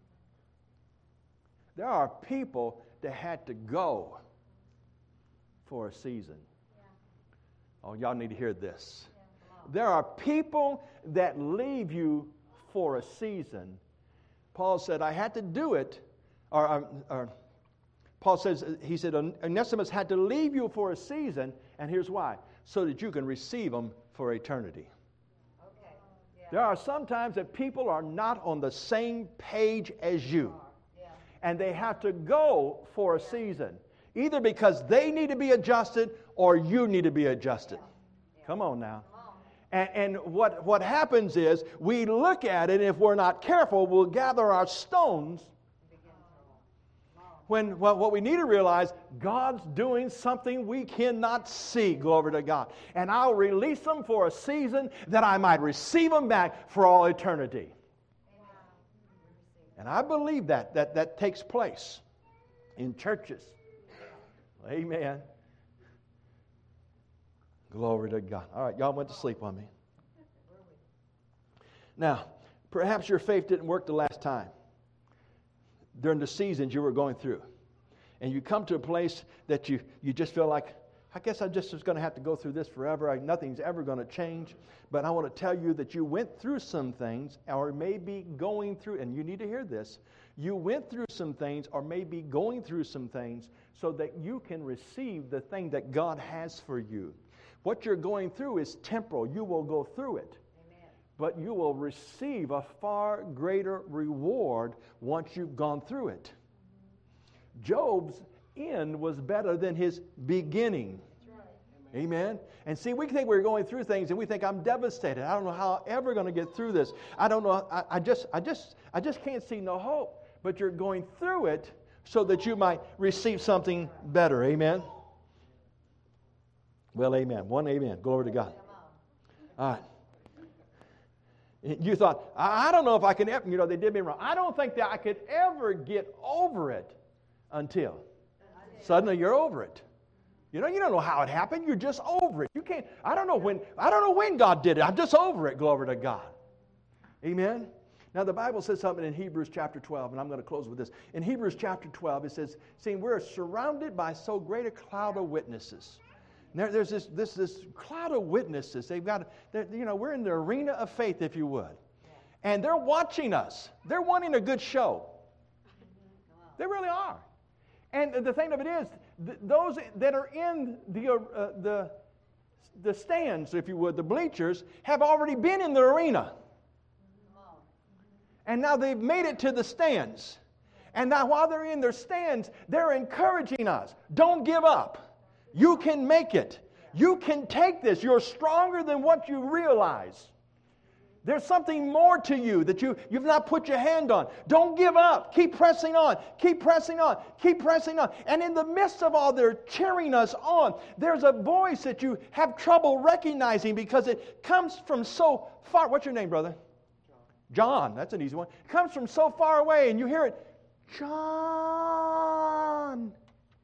There are people that had to go for a season. Oh, y'all need to hear this. There are people that leave you for a season. Paul said, I had to do it. Paul says, he said, Onesimus had to leave you for a season, and here's why. So that you can receive them for eternity. Okay. Yeah. There are some times that people are not on the same page as you. Yeah. And they have to go for a season. Either because they need to be adjusted or you need to be adjusted. Yeah. Come on now. Come on. And what happens is we look at it, and if we're not careful, we'll gather our stones. When what we need to realize, God's doing something we cannot see, glory to God. And I'll release them for a season that I might receive them back for all eternity. And I believe that takes place in churches. Amen. Glory to God. All right, y'all went to sleep on me. Now, perhaps your faith didn't work the last time. During the seasons you were going through. And you come to a place that you just feel like, I guess I just was going to have to go through this forever. Nothing's ever going to change. But I want to tell you that you went through some things, or maybe going through, and you need to hear this, you went through some things, or maybe going through some things, so that you can receive the thing that God has for you. What you're going through is temporal. You will go through it. But you will receive a far greater reward once you've gone through it. Job's end was better than his beginning. Right. Amen. And see, we think we're going through things and we think, I'm devastated. I don't know how I'm ever going to get through this. I don't know. I just can't see no hope. But you're going through it so that you might receive something better. Amen. Well, amen. One amen. Glory to God. All right. You thought, I don't know if I can ever, they did me wrong. I don't think that I could ever get over it until suddenly you're over it. You don't know how it happened. You're just over it. You can't, I don't know when God did it. I'm just over it. Glory to God. Amen. Now the Bible says something in Hebrews chapter 12, and I'm going to close with this. In Hebrews chapter 12, it says, see, we're surrounded by so great a cloud of witnesses. There's this cloud of witnesses. We're in the arena of faith, if you would. And they're watching us. They're wanting a good show. They really are. And the thing of it is, those that are in the stands, if you would, the bleachers, have already been in the arena. And now they've made it to the stands. And now while they're in their stands, they're encouraging us. Don't give up. You can make it. You can take this. You're stronger than what you realize. There's something more to you that you've not put your hand on. Don't give up. Keep pressing on. Keep pressing on. Keep pressing on. And in the midst of all their cheering us on, there's a voice that you have trouble recognizing because it comes from so far. What's your name, brother? John. That's an easy one. It comes from so far away, and you hear it, John.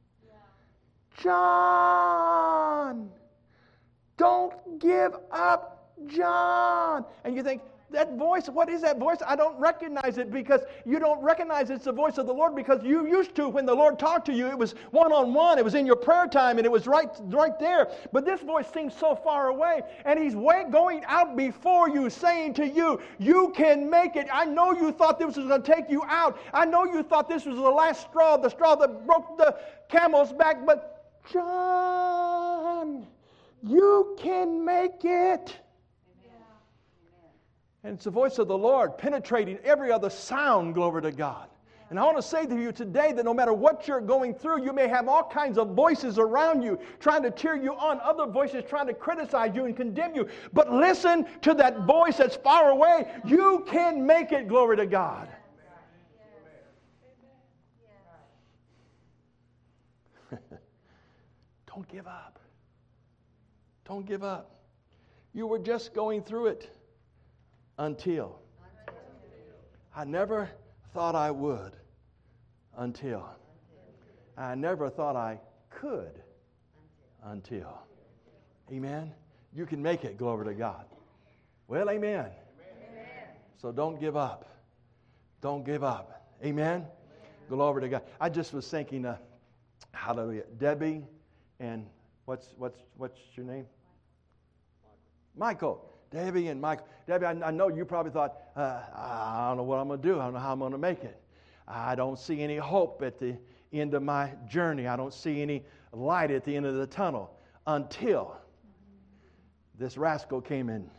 John, don't give up, John. And you think, that voice, what is that voice? I don't recognize it because you don't recognize it's the voice of the Lord because you used to, when the Lord talked to you, it was one-on-one. It was in your prayer time and it was right there. But this voice seems so far away and He's going out before you saying to you, you can make it. I know you thought this was going to take you out. I know you thought this was the last straw, the straw that broke the camel's back, but John, you can make it. And it's the voice of the Lord penetrating every other sound, glory to God. And I want to say to you today that no matter what you're going through, you may have all kinds of voices around you trying to cheer you on, other voices trying to criticize you and condemn you. But listen to that voice that's far away. You can make it, glory to God. Don't give up. Don't give up. You were just going through it until. I never thought I would until. I never thought I could until. Amen. You can make it, glory to God. Well, amen. So don't give up. Don't give up. Amen. Glory to God. I just was thinking, hallelujah, Debbie and what's your name? Michael. Debbie and Michael. Debbie, I know you probably thought, I don't know what I'm going to do. I don't know how I'm going to make it. I don't see any hope at the end of my journey. I don't see any light at the end of the tunnel until this rascal came in.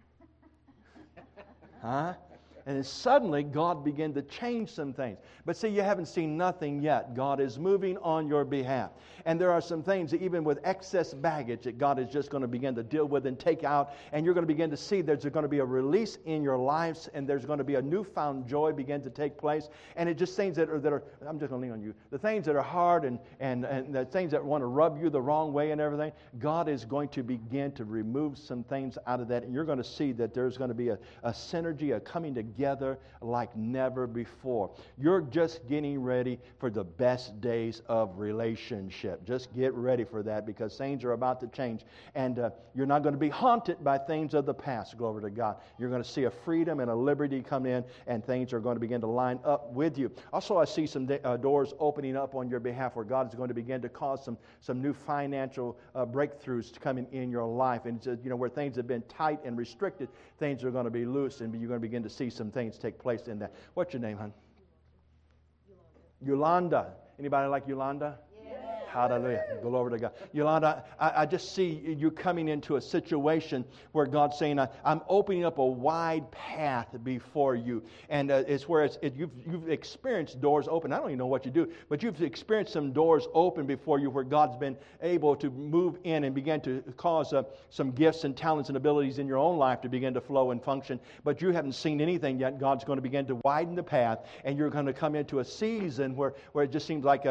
Huh? And then suddenly God began to change some things. But see, you haven't seen nothing yet. God is moving on your behalf. And there are some things, that even with excess baggage, that God is just going to begin to deal with and take out. And you're going to begin to see there's going to be a release in your lives. And there's going to be a newfound joy begin to take place. And it just things that are I'm just going to lean on you. The things that are hard and the things that want to rub you the wrong way and everything, God is going to begin to remove some things out of that. And you're going to see that there's going to be a synergy, a coming together like never before. You're just getting ready for the best days of relationship. Just get ready for that, because things are about to change. And you're not going to be haunted by things of the past, glory to God. You're going to see a freedom and a liberty come in, and things are going to begin to line up with you. Also, I see some doors opening up on your behalf where God is going to begin to cause some new financial breakthroughs to come in your life. And where things have been tight and restricted, things are going to be loose, and you're going to begin to see some things take place in that. What's your name, hon? Yolanda. Anybody like Yolanda? Hallelujah. Glory to God. Yolanda, I just see you coming into a situation where God's saying, I'm opening up a wide path before you. And it's where you've experienced doors open. I don't even know what you do, but you've experienced some doors open before you where God's been able to move in and begin to cause some gifts and talents and abilities in your own life to begin to flow and function. But you haven't seen anything yet. God's going to begin to widen the path, and you're going to come into a season where it just seems like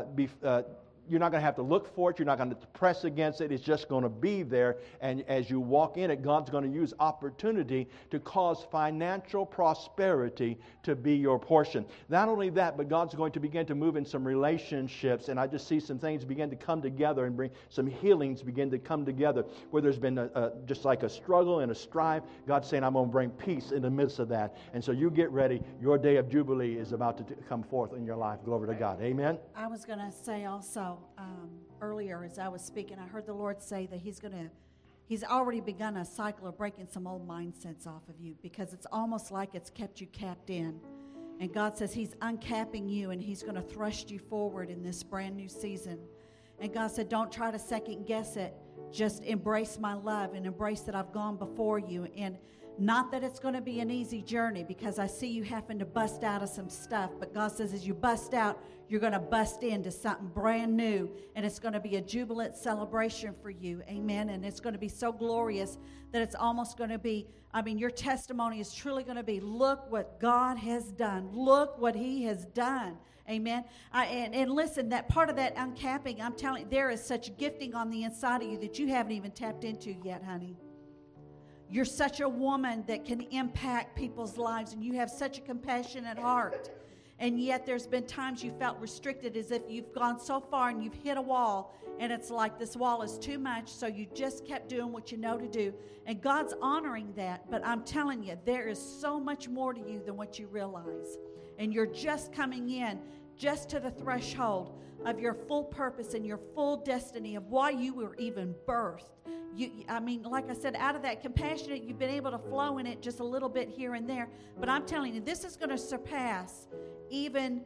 you're not going to have to look for it. You're not going to press against it. It's just going to be there. And as you walk in it, God's going to use opportunity to cause financial prosperity to be your portion. Not only that, but God's going to begin to move in some relationships. And I just see some things begin to come together and bring some healings begin to come together. Where there's been just like a struggle and a strife, God's saying, I'm going to bring peace in the midst of that. And so you get ready. Your day of Jubilee is about to come forth in your life. Glory to God. Amen. I was going to say also, earlier as I was speaking, I heard the Lord say that He's already begun a cycle of breaking some old mindsets off of you, because it's almost like it's kept you capped in. And God says He's uncapping you, and He's going to thrust you forward in this brand new season. And God said, don't try to second guess it. Just embrace my love and embrace that I've gone before you. And not that it's going to be an easy journey, because I see you having to bust out of some stuff. But God says as you bust out, you're going to bust into something brand new. And it's going to be a jubilant celebration for you. Amen. And it's going to be so glorious that it's almost going to be, your testimony is truly going to be, look what God has done. Look what He has done. Amen. And listen, that part of that uncapping, I'm telling you, there is such gifting on the inside of you that you haven't even tapped into yet, honey. You're such a woman that can impact people's lives, and you have such a compassionate heart. And yet there's been times you felt restricted, as if you've gone so far and you've hit a wall, and it's like this wall is too much, so you just kept doing what you know to do. And God's honoring that, but I'm telling you, there is so much more to you than what you realize. And you're just coming in just to the threshold of your full purpose and your full destiny of why you were even birthed. Like I said, out of that compassionate, you've been able to flow in it just a little bit here and there. But I'm telling you, this is going to surpass even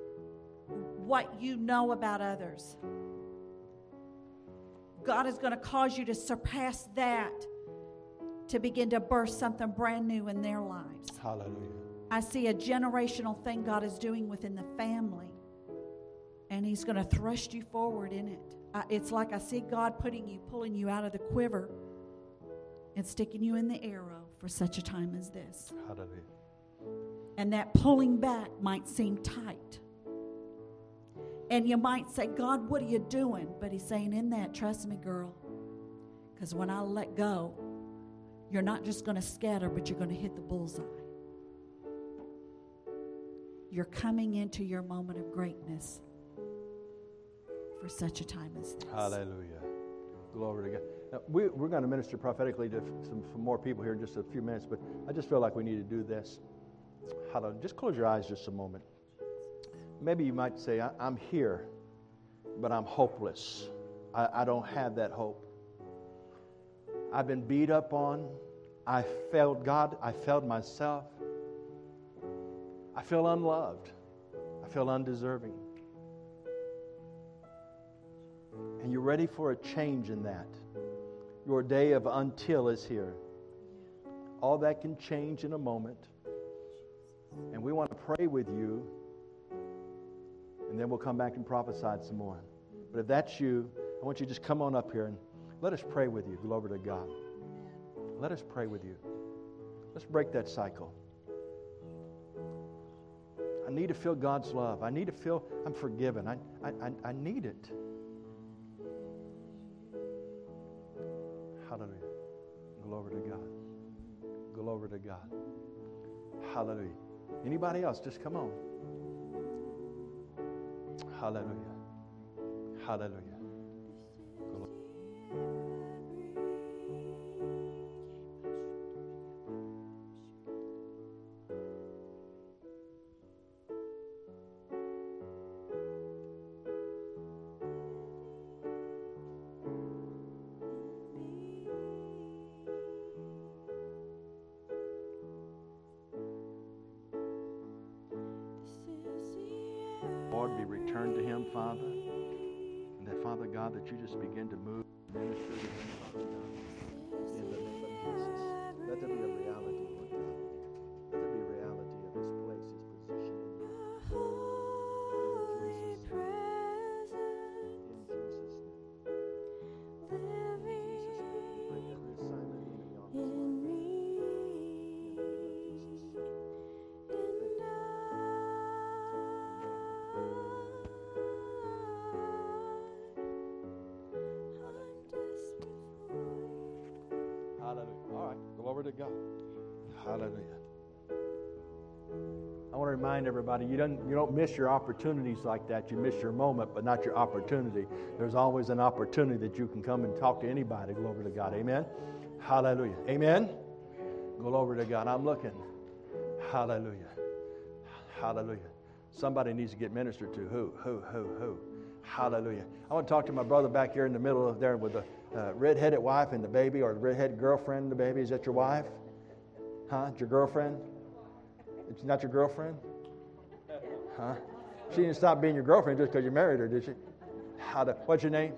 what you know about others. God is going to cause you to surpass that, to begin to burst something brand new in their lives. Hallelujah. I see a generational thing God is doing within the family, and He's going to thrust you forward in it. It's like I see God pulling you out of the quiver and sticking you in the arrow for such a time as this. Hallelujah. And that pulling back might seem tight. And you might say, God, what are you doing? But He's saying, in that, trust me, girl, because when I let go, you're not just going to scatter, but you're going to hit the bullseye. You're coming into your moment of greatness for such a time as this. Hallelujah. Glory to God. Now, we're going to minister prophetically to some more people here in just a few minutes, but I just feel like we need to do this. Hallelujah. Just close your eyes just a moment. Maybe you might say, I'm here, but I'm hopeless. I don't have that hope. I've been beat up on. I failed God. I failed myself. I feel unloved. I feel undeserving. And you're ready for a change in that. Your day of until is here. All that can change in a moment. And we want to pray with you. And then we'll come back and prophesy some more. But if that's you, I want you to just come on up here and let us pray with you. Glory to God. Let us pray with you. Let's break that cycle. I need to feel God's love. I need to feel I'm forgiven. I need it. Hallelujah. Glory to God. Glory to God. Hallelujah. Anybody else? Just come on. Hallelujah. Hallelujah. Lord, be returned to Him, Father. And that, Father God, that you just begin to move and minister to Him, Father God. In the name of Jesus. Let there be a reality, Lord God. Let there be a reality of His place, His position in you. In Jesus' name. In Jesus' name. In Jesus' name. Break every assignment of the enemy on His life. Hallelujah. All right. Glory to God. Hallelujah. I want to remind everybody, you don't miss your opportunities like that. You miss your moment, but not your opportunity. There's always an opportunity that you can come and talk to anybody. Glory to God. Amen. Hallelujah. Amen. Glory to God. I'm looking. Hallelujah. Hallelujah. Somebody needs to get ministered to. Who? Hallelujah. I want to talk to my brother back here in the middle of there with the red-headed wife and the baby, or the red-headed girlfriend and the baby. Is that your wife? Huh? It's your girlfriend? It's not your girlfriend? Huh? She didn't stop being your girlfriend just because you married her, did she? What's your name?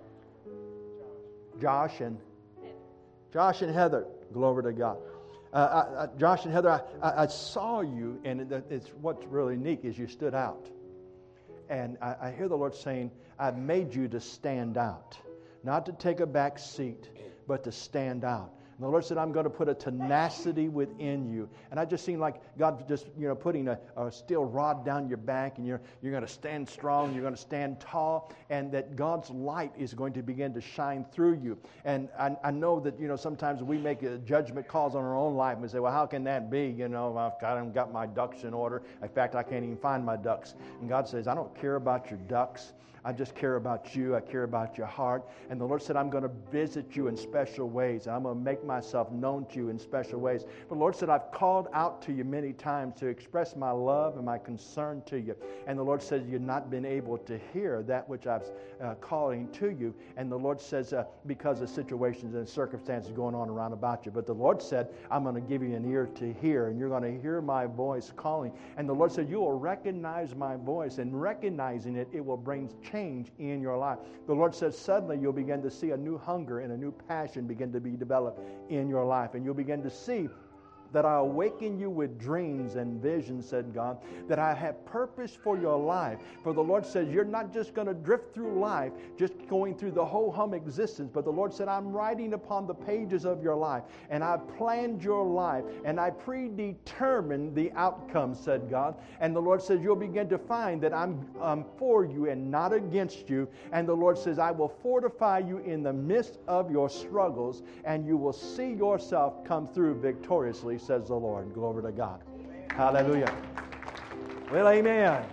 Josh and Heather. Glory to God. Josh and Heather, I saw you, and it's what's really neat is you stood out. And I hear the Lord saying, I've made you to stand out. Not to take a back seat, but to stand out. And the Lord said, I'm going to put a tenacity within you. And I just seem like God just, putting a steel rod down your back, and you're going to stand strong, you're going to stand tall, and that God's light is going to begin to shine through you. And I know that, sometimes we make judgment calls on our own life, and we say, well, how can that be? I've got my ducks in order. In fact, I can't even find my ducks. And God says, I don't care about your ducks. I just care about you. I care about your heart. And the Lord said, I'm going to visit you in special ways. And I'm going to make myself known to you in special ways. But the Lord said, I've called out to you many times to express my love and my concern to you. And the Lord says, you've not been able to hear that which I've calling to you. And the Lord says, because of situations and circumstances going on around about you. But the Lord said, I'm going to give you an ear to hear. And you're going to hear my voice calling. And the Lord said, you will recognize my voice. And recognizing it, it will bring change in your life. The Lord says suddenly you'll begin to see a new hunger and a new passion begin to be developed in your life. And you'll begin to see that I awaken you with dreams and visions, said God, that I have purpose for your life. For the Lord says you're not just going to drift through life, just going through the whole existence, but the Lord said, I'm writing upon the pages of your life, and I've planned your life, and I predetermined the outcome, said God. And the Lord says you'll begin to find that I'm for you and not against you. And the Lord says I will fortify you in the midst of your struggles, and you will see yourself come through victoriously, says the Lord. Glory to God. Amen. Hallelujah. Well, amen.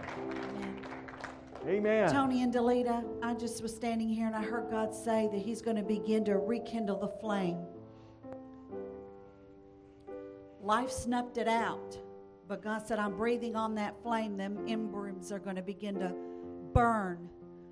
Amen. Tony and Delita, I just was standing here and I heard God say that He's going to begin to rekindle the flame. Life snuffed it out, but God said, I'm breathing on that flame. Them embers are going to begin to burn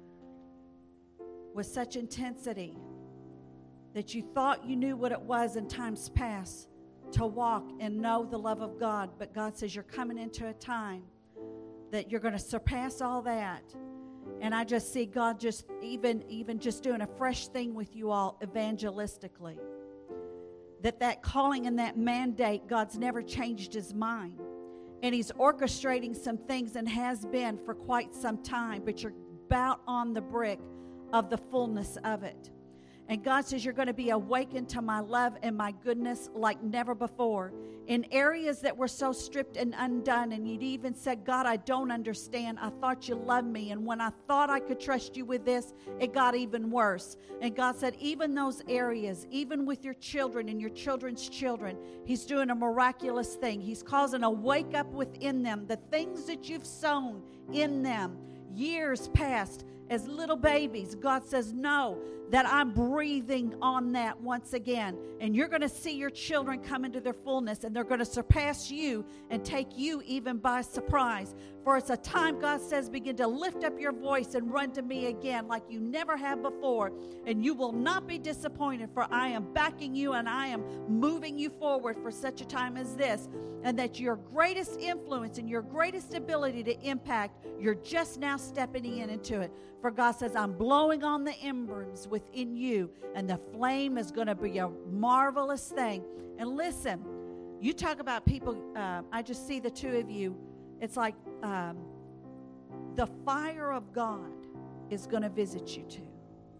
with such intensity that you thought you knew what it was in times past to walk and know the love of God. But God says you're coming into a time that you're going to surpass all that. And I just see God just even just doing a fresh thing with you all evangelistically. That calling and that mandate, God's never changed His mind. And He's orchestrating some things and has been for quite some time. But you're about on the brink of the fullness of it. And God says you're going to be awakened to my love and my goodness like never before. In areas that were so stripped and undone, and you'd even said, God, I don't understand. I thought you loved me. And when I thought I could trust you with this, it got even worse. And God said, even those areas, even with your children and your children's children, He's doing a miraculous thing. He's causing a wake up within them. The things that you've sown in them years past as little babies, God says, no, that I'm breathing on that once again. And you're going to see your children come into their fullness, and they're going to surpass you and take you even by surprise. For it's a time, God says, begin to lift up your voice and run to me again like you never have before. And you will not be disappointed, for I am backing you and I am moving you forward for such a time as this. And that your greatest influence and your greatest ability to impact, you're just now stepping into it. For God says, I'm blowing on the embers within you, and the flame is going to be a marvelous thing. And listen, you talk about people, I just see the two of you. It's like the fire of God is going to visit you too.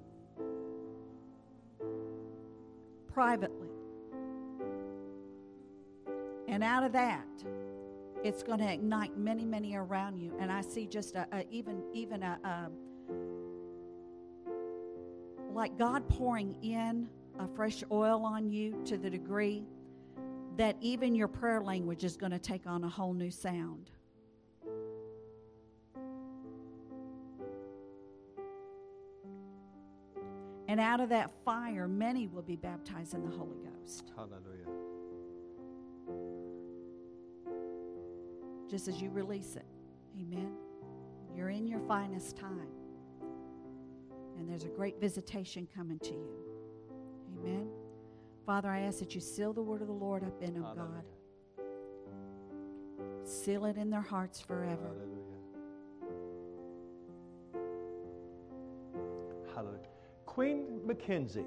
Privately. And out of that, it's going to ignite many, many around you. And I see just like God pouring in a fresh oil on you to the degree that even your prayer language is going to take on a whole new sound. And out of that fire, many will be baptized in the Holy Ghost. Hallelujah. Just as you release it. Amen. You're in your finest time. And there's a great visitation coming to you. Amen. Father, I ask that you seal the word of the Lord up in them, God. Seal it in their hearts forever. Hallelujah. Hallelujah. Queen Mackenzie.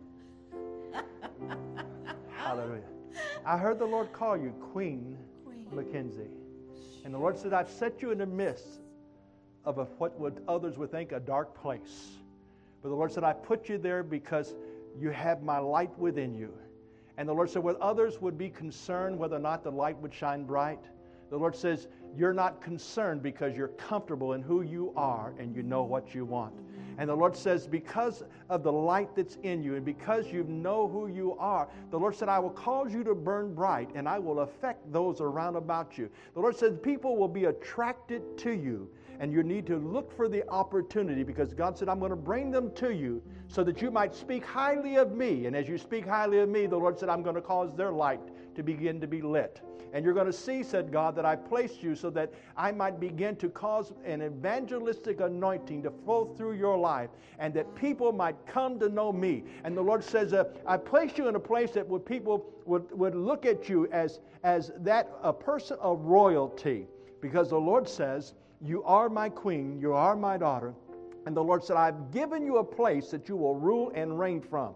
Hallelujah. I heard the Lord call you Queen Mackenzie. And the Lord said, I've set you in the midst of what others would think a dark place. But the Lord said, I put you there because you have my light within you. And the Lord said, whether others would be concerned whether or not the light would shine bright, the Lord says, you're not concerned because you're comfortable in who you are and you know what you want. And the Lord says, because of the light that's in you and because you know who you are, the Lord said, I will cause you to burn bright and I will affect those around about you. The Lord said, people will be attracted to you. And you need to look for the opportunity because God said, I'm going to bring them to you so that you might speak highly of me. And as you speak highly of me, the Lord said, I'm going to cause their light to begin to be lit. And you're going to see, said God, that I placed you so that I might begin to cause an evangelistic anointing to flow through your life and that people might come to know me. And the Lord says, I placed you in a place that people would look at you as that a person of royalty because the Lord says, you are my queen, you are my daughter. And the Lord said, I've given you a place that you will rule and reign from.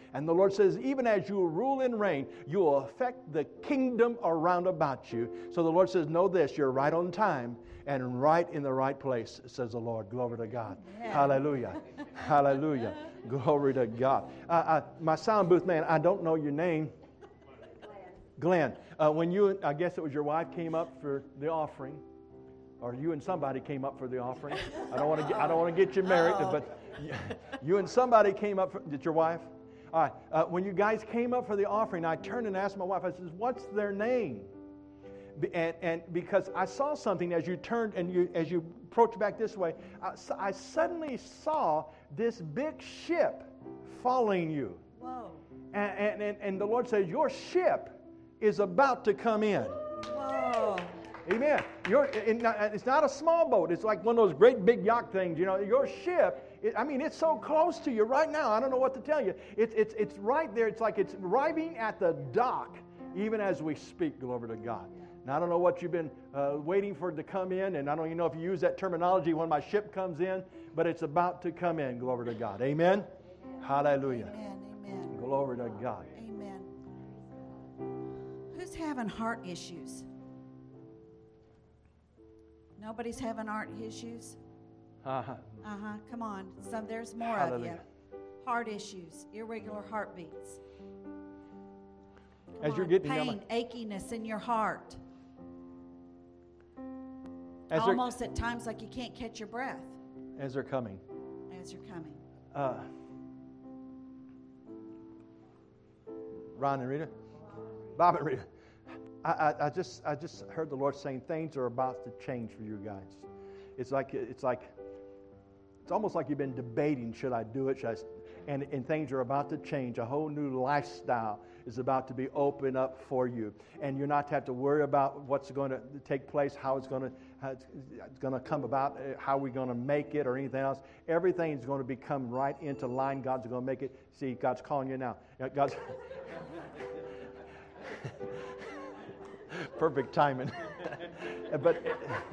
And the Lord says, even as you rule and reign, you will affect the kingdom around about you. So the Lord says, know this, you're right on time and right in the right place, says the Lord. Glory to God. Yeah. Hallelujah. Hallelujah. Glory to God. My sound booth man, I don't know your name. Glenn. When you, I guess it was your wife, came up for the offering, or you and somebody came up for the offering. I don't want to get you married, but you and somebody came up for, did your wife? All right. When you guys came up for the offering, I turned and asked my wife, I said, what's their name? And because I saw something as you turned and as you approached back this way, I suddenly saw this big ship following you. Whoa. And the Lord says, your ship is about to come in. Whoa. Amen. It's not a small boat. It's like one of those great big yacht things. You know, your ship, it's so close to you right now. I don't know what to tell you. It's right there. It's like it's arriving at the dock even as we speak. Glory to God. Now, I don't know what you've been waiting for it to come in, and I don't even know if you use that terminology when my ship comes in, but it's about to come in. Glory to God. Amen? Hallelujah. Amen. Amen. Glory to God. Amen. Who's having heart issues? Nobody's having heart issues? Uh-huh. Come on. There's more Hallelujah. of you. Heart issues, irregular heartbeats. As you're getting pain, achiness in your heart. as Almost at times like you can't catch your breath they're coming. as you're coming. Ron and Rita, Bob and Rita, I just heard the Lord saying things are about to change for you guys. It's almost like you've been debating, should I do it? Should I? And things are about to change. A whole new lifestyle is about to be opened up for you, and you're not to have to worry about what's going to take place, how it's going to come about, how we're going to make it, or anything else. Everything is going to become right into line. God's going to make it. See, God's calling you now. God's perfect timing. But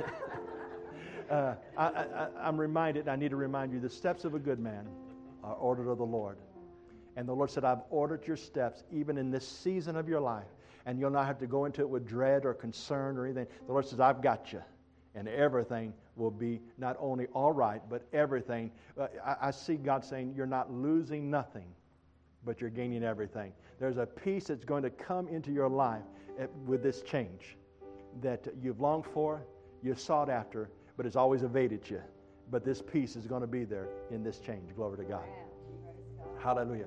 I'm reminded. I need to remind you: the steps of a good man are ordered of the Lord. And the Lord said, I've ordered your steps even in this season of your life. And you'll not have to go into it with dread or concern or anything. The Lord says, I've got you. And everything will be not only all right, but everything. I see God saying, you're not losing nothing, but you're gaining everything. There's a peace that's going to come into your life with this change that you've longed for, you've sought after, but it's always evaded you. But this peace is going to be there in this change. Glory to God. Hallelujah.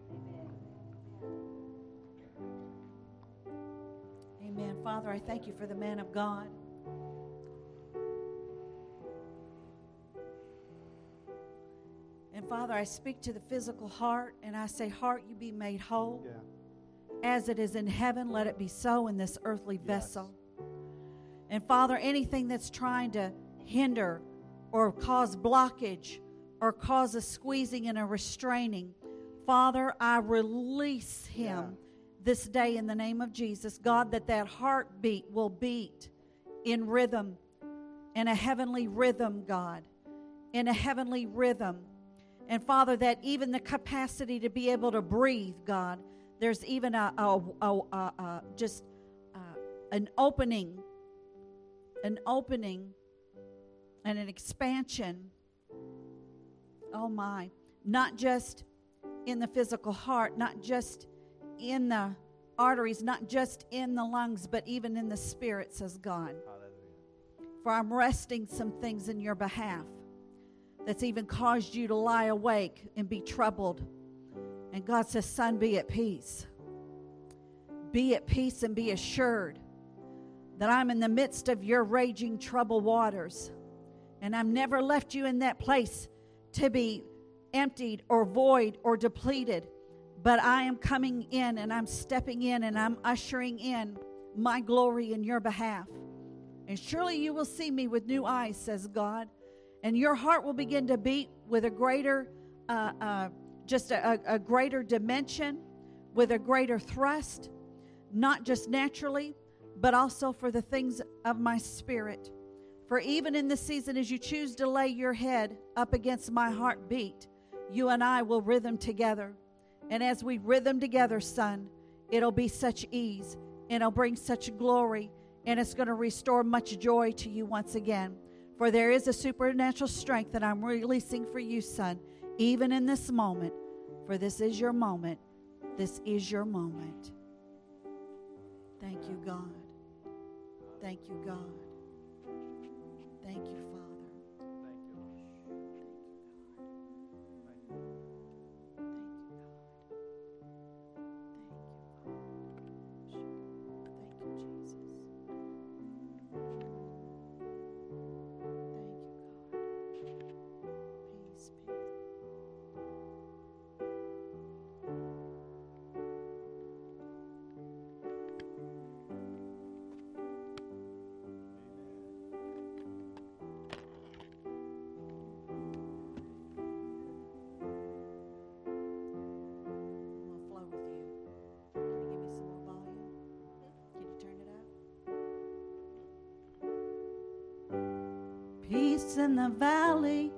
Amen. Father, I thank you for the man of God. And Father, I speak to the physical heart, and I say, heart, you be made whole. Yeah. As it is in heaven, let it be so in this earthly vessel. And Father, anything that's trying to hinder or cause blockage or cause a squeezing and a restraining, Father, I release him this day in the name of Jesus. God, that heartbeat will beat in rhythm, in a heavenly rhythm, God, in a heavenly rhythm. And Father, that even the capacity to be able to breathe, God, there's even an opening and an expansion. Oh my, not just in the physical heart, not just in the arteries, not just in the lungs, but even in the spirit, says God. Hallelujah. For I'm resting some things in your behalf that's even caused you to lie awake and be troubled. And God says, son, be at peace. Be at peace and be assured that I'm in the midst of your raging troubled waters. And I've never left you in that place to be emptied or void or depleted. But I am coming in and I'm stepping in and I'm ushering in my glory in your behalf. And surely you will see me with new eyes, says God. And your heart will begin to beat with a greater, a greater dimension, with a greater thrust, not just naturally, but also for the things of my spirit. For even in this season, as you choose to lay your head up against my heartbeat, you and I will rhythm together. And as we rhythm together, son, it'll be such ease, and it'll bring such glory, and it's going to restore much joy to you once again. For there is a supernatural strength that I'm releasing for you, son, even in this moment. For this is your moment. This is your moment. Thank you, God. Thank you, God. Thank you, Father. Peace in the valley,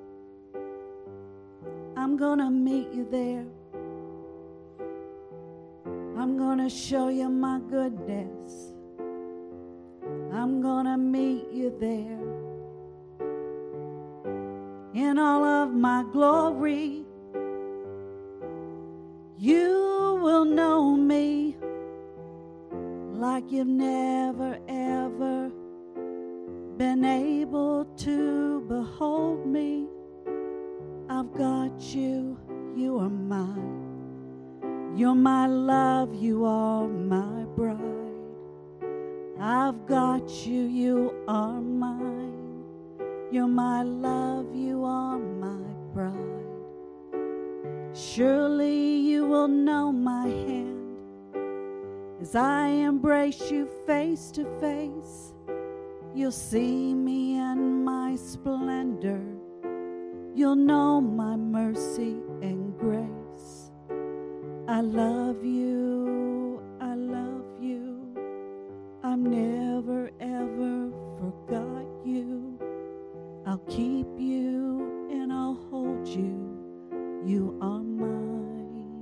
I'm gonna meet you there. I'm gonna show you my goodness. I'm gonna meet you there. In all of my glory, you will know me like you've never ever been able to behold me. I've got you, you are mine. You're my love, you are my bride. I've got you, you are mine. You're my love, you are my bride. Surely you will know my hand as I embrace you face to face. You'll see me in my splendor. You'll know my mercy and grace. I love you, I love you. I've never ever forgot you. I'll keep you and I'll hold you. You are mine.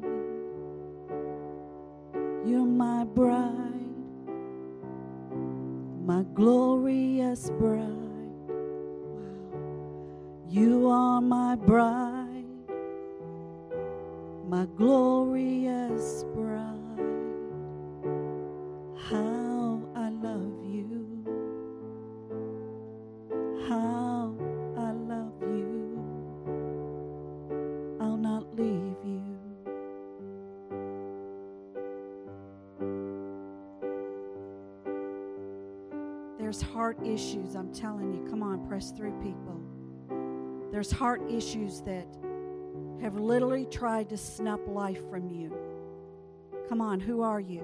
You're my bride. My glorious bride. Wow. You are my bride, my glorious bride. How I love you. How I love you. I'll not leave you. There's heart issues, I'm telling you. Come on, press through, people. There's heart issues that have literally tried to snuff life from you. Come on, who are you?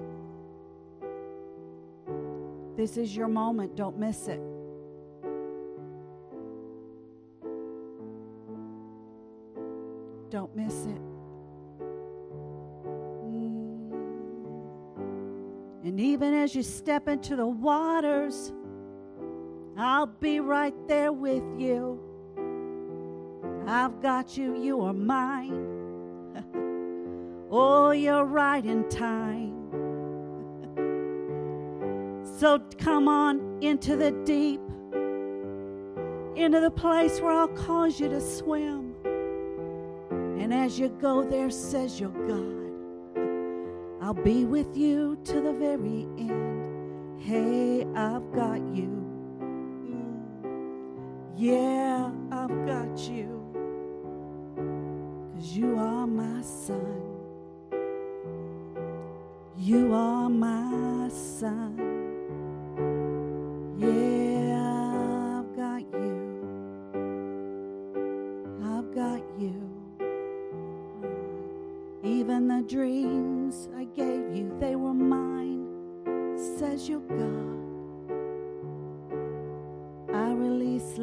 This is your moment. Don't miss it. Don't miss it. And even as you step into the waters, I'll be right there with you. I've got you, you are mine. Oh, you're right in time. So come on into the deep, into the place where I'll cause you to swim. And as you go there, says your God, I'll be with you to the very end. Hey, I've got you. Yeah, I've got you. 'Cause you are my son. You are my son. Yeah, I've got you. I've got you. Even the dreams I gave you, they were mine, says your God. I release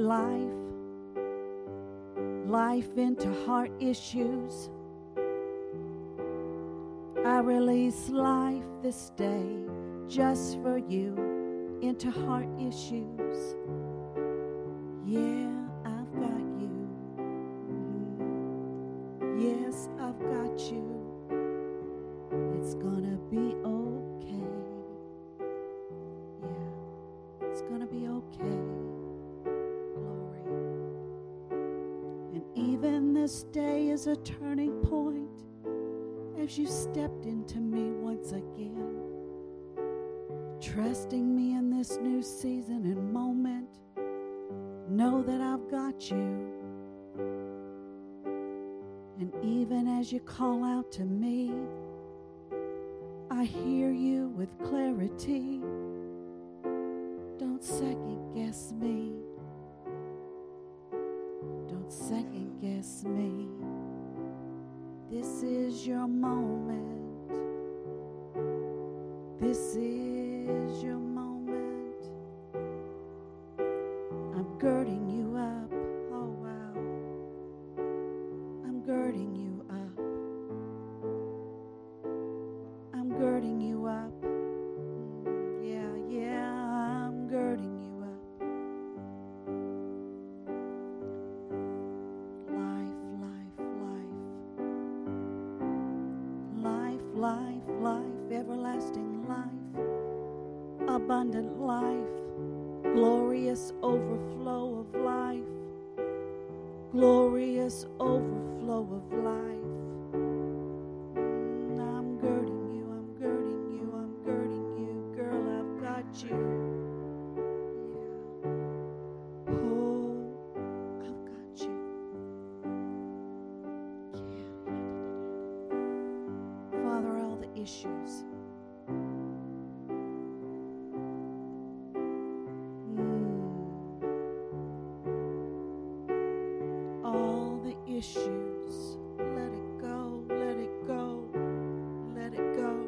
life into heart issues. I release life this day just for you into heart issues. Yeah, I've got you. Yes, I've got you. gonna be okay. Yeah, it's gonna be okay. Glory. And even this day is a turning point as you stepped into me once again, trusting me in this new season and moment. Know that I've got you. And even as you call out to me, I hear you with clarity. Don't second guess me. Don't second guess me. This is your moment. This is your moment. I'm girding you up. Oh, wow. I'm girding you up. I'm girding you up. Yeah, I'm girding you up. Life, everlasting life, abundant life, glorious overflow of life, glorious overflow of life. I'm girding you, I'm girding you, I'm girding you. Girl, I've got you. Yeah. Oh, I've got you. Yeah. Father, all the issues. All the issues. Let it go, let it go, let it go.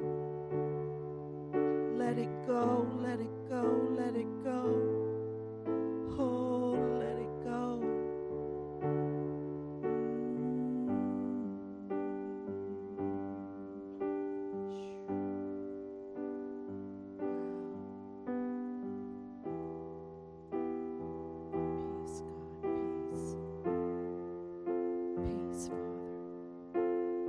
Let it go, let it go, let it go. Oh, let it go. Peace, God, peace. Peace, Father.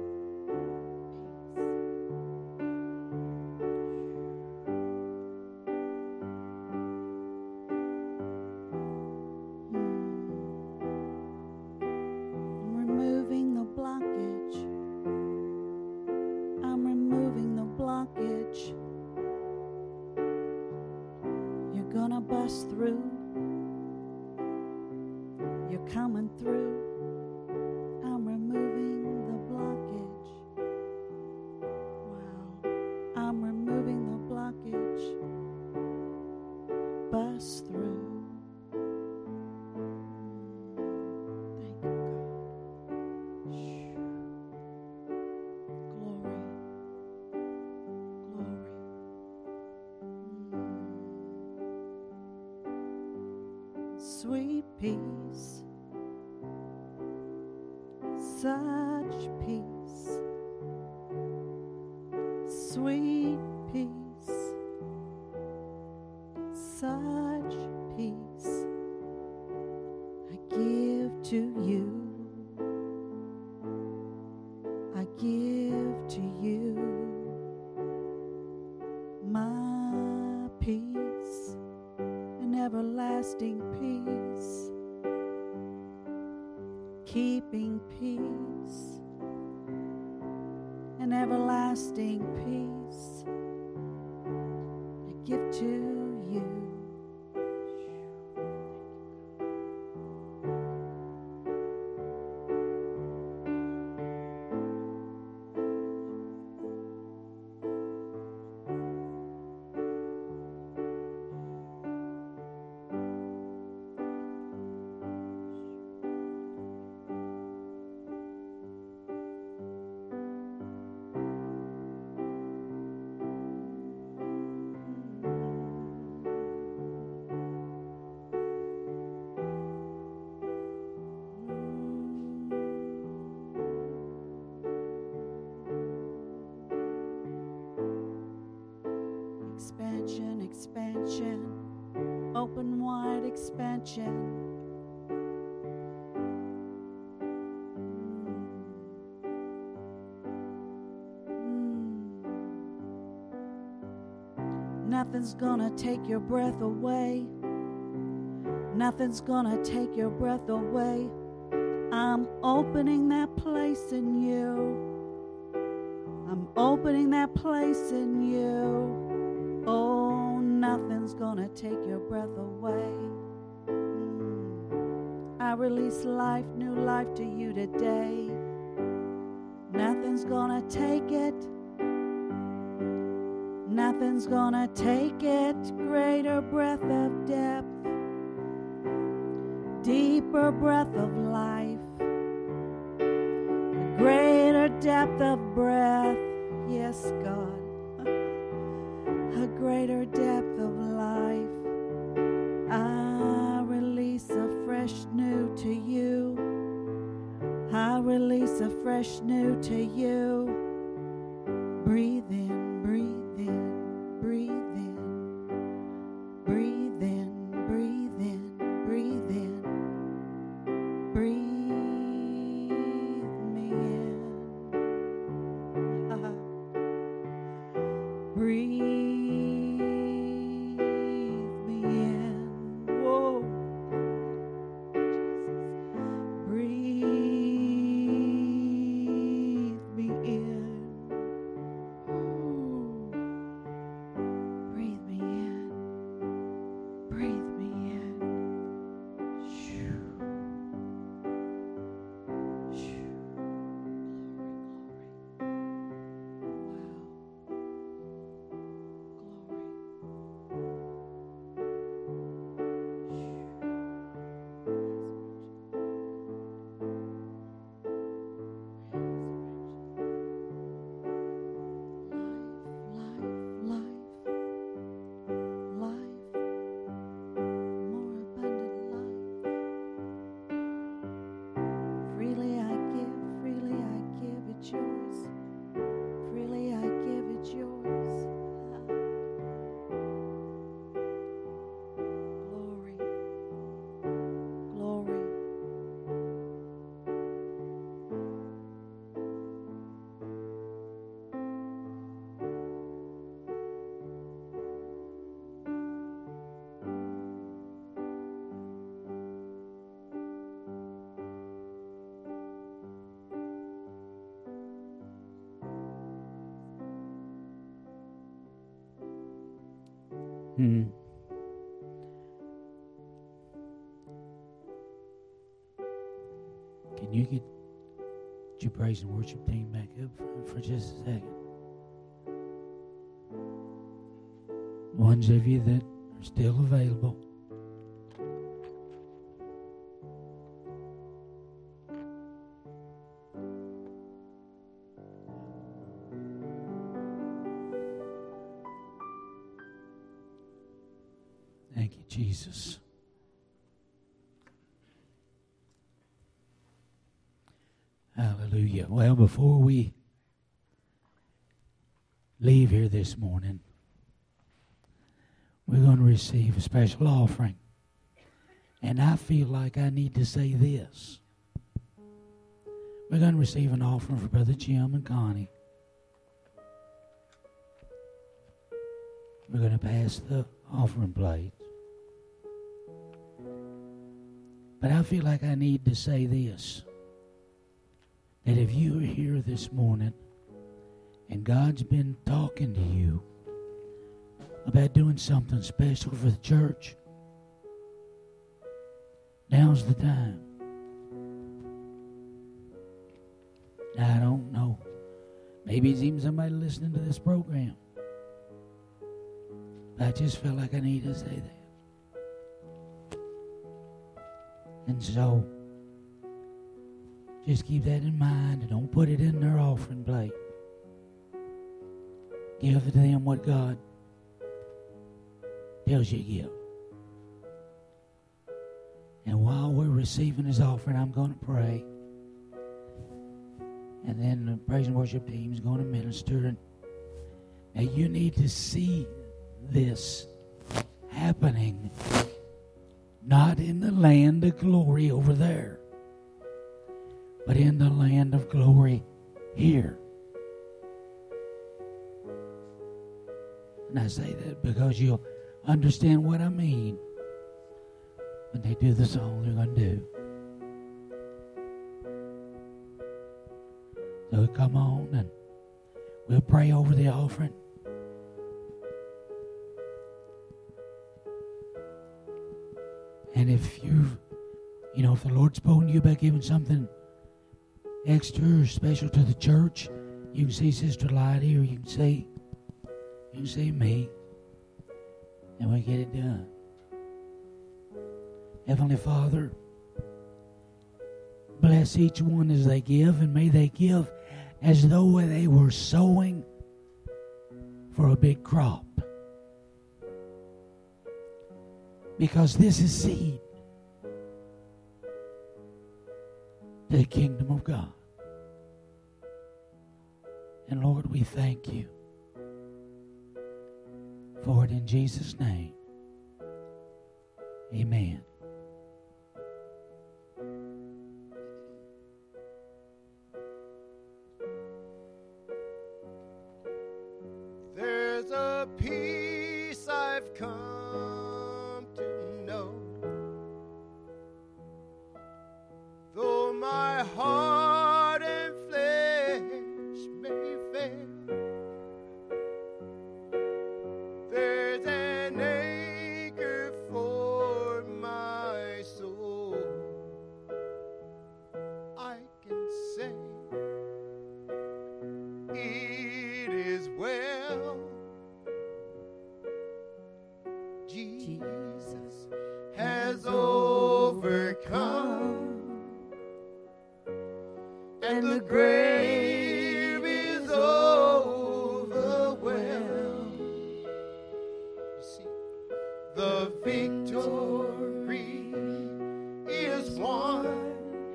I'm removing the blockage. I'm removing the blockage. You're gonna bust through. You're coming through. I'm removing the blockage. Wow. I'm removing the blockage. Bust through. Thank you, God. Glory. Glory. Sweet peace. Such peace, sweet peace, such peace I give to you, I give to you my peace, an everlasting peace. Keeping peace, an everlasting peace I give to you. Expansion, expansion, open wide expansion. Nothing's gonna take your breath away. Nothing's gonna take your breath away. I'm opening that place in you. I'm opening that place in you. Oh, nothing's gonna take your breath away. I release life, new life to you today. Nothing's gonna take it. Nothing's gonna take it. Greater breath of depth, deeper breath of life, a greater depth of breath. Yes, God, a greater depth of life. I release a fresh new to you. I release a fresh new to you. Breathe in, breathe in, breathe in, breathe in, breathe in, breathe in, breathe me in. Breathe me in. Whoa. Breathe me in. Breathe me in. Breathe me in. Shoo. Shoo. Can you get your praise and worship team back up for just a second? Ones of you that are still available. Thank you, Jesus. Hallelujah. Well, before we leave here this morning, we're going to receive a special offering. And I feel like I need to say this. We're going to receive an offering for Brother Jim and Connie. We're going to pass the offering plate. But I feel like I need to say this. That if you are here this morning and God's been talking to you about doing something special for the church, now's the time. Now, I don't know. Maybe it's even somebody listening to this program. But I just felt like I need to say that. And so, just keep that in mind and don't put it in their offering plate. Give to them what God tells you to give. And while we're receiving His offering, I'm going to pray. And then the praise and worship team is going to minister. Now you need to see this happening, not in the land of glory over there, but in the land of glory here. And I say that because you'll understand what I mean when they do the song they're going to do. So come on and we'll pray over the offering. And if if the Lord's spoken to you about giving something extra or special to the church, you can see Sister Lottie, or you can see me, and we get it done. Heavenly Father, bless each one as they give, and may they give as though they were sowing for a big crop. Because this is seed to the kingdom of God. And Lord, we thank you for it in Jesus' name. Amen. There's a peace I've come to know, though my heart and flesh may fail. There's an anchor for my soul. I can say it is well. Jesus has overcome, and the grave is overwhelmed. You see, the victory is won.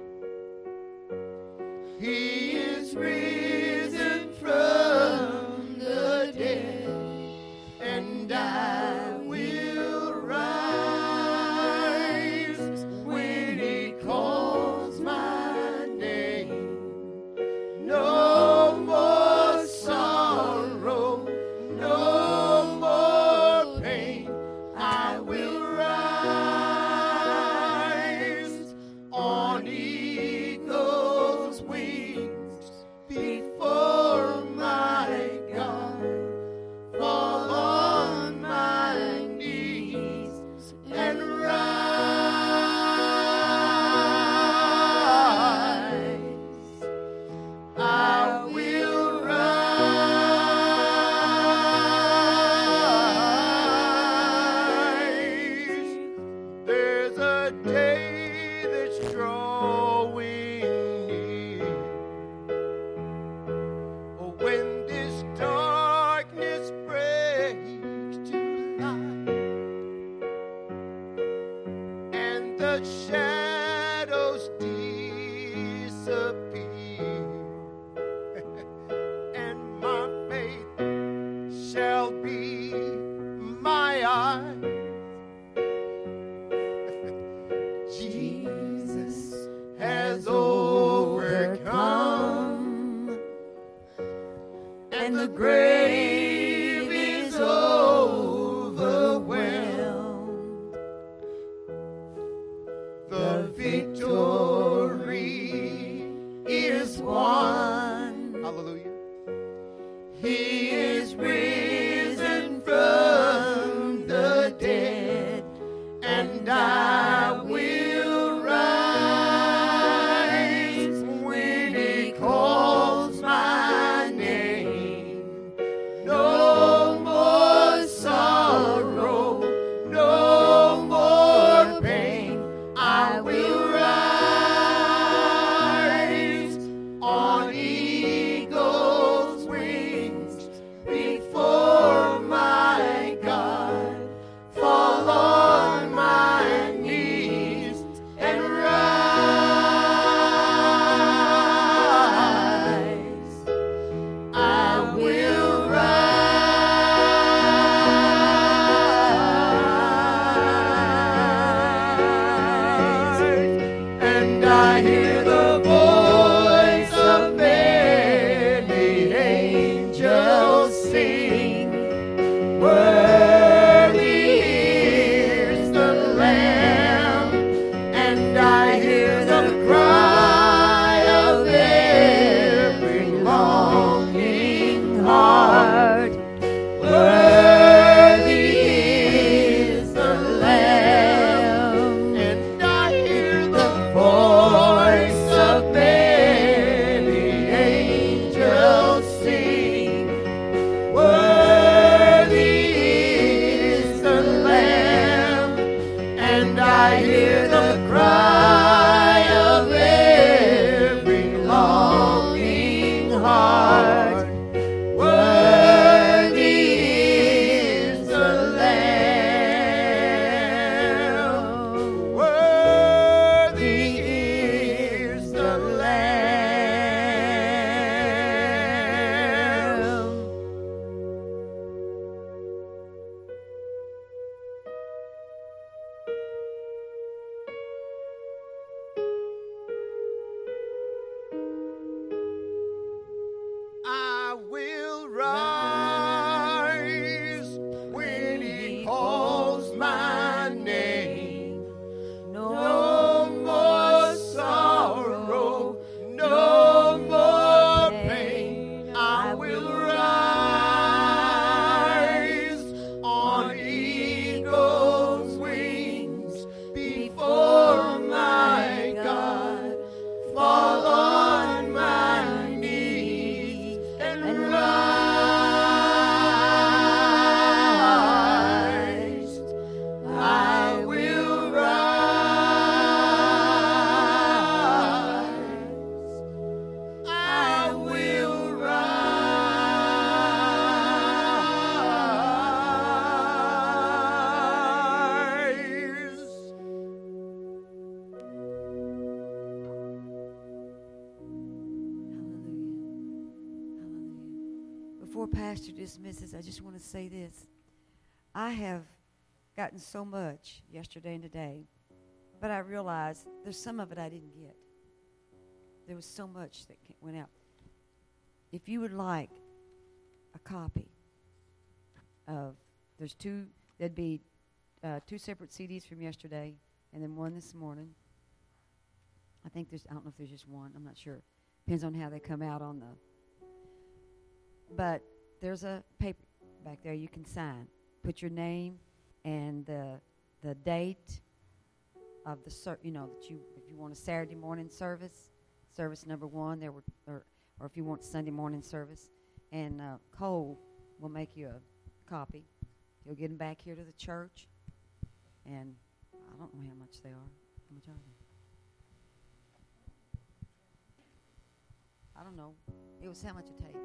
He is risen from the dead, and I will rise when He calls my name. No more sorrow, no more pain. I will rise on eagle's wings before my God. Fall on my knees and rise. I will rise. There's a day that's drawing near, when this darkness breaks to light, and the shadows disappear, and my faith shall be my eyes. Jesus has overcome, and the grave is overwhelmed. The victory is won. Hallelujah. He is risen from the dead, I hear the cry of every longing heart. Worthy is the Lamb. Worthy is the Lamb. I will rise when He calls my name. No more sorrow, no more pain. I will rise on eagle's wings before my God. Fall on my knees and rise. I will rise. I will rise. Hallelujah. Before Pastor dismisses, I just want to say this. I have gotten so much yesterday and today, but I realized there's some of it I didn't get. There was so much that went out. If you would like a copy of, there'd be two separate CDs from yesterday and then one this morning. I don't know if there's just one. I'm not sure. Depends on how they come out on the. But there's a paper back there you can sign. Put your name and the date of the that if you want a Saturday morning service number 1 or if you want Sunday morning service, and Cole will make you a copy. He'll get them back here to the church, and I don't know how much they are. How much are they? I don't know. It was how much a tape?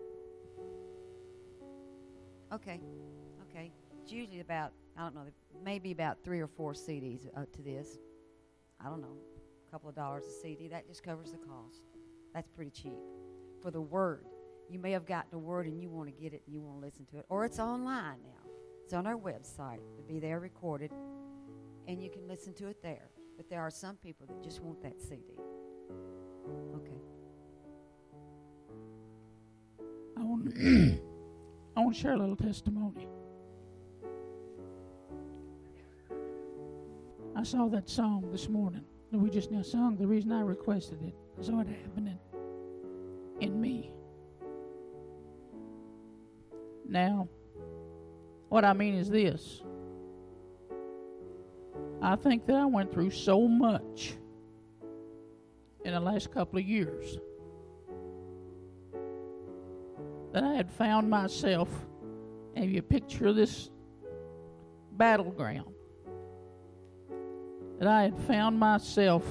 Okay. It's usually about, I don't know, maybe about 3 or 4 CDs to this. I don't know, a couple of dollars a CD. That just covers the cost. That's pretty cheap. For the Word, you may have gotten a Word and you want to get it and you want to listen to it. Or it's online now. It's on our website. It'll be there recorded, and you can listen to it there. But there are some people that just want that CD. Okay. I want to share a little testimony. I saw that song this morning that we just now sung. The reason I requested it, I saw it happening in me. Now, what I mean is this. I think that I went through so much in the last couple of years that I had found myself, have you a picture of this battleground, that I had found myself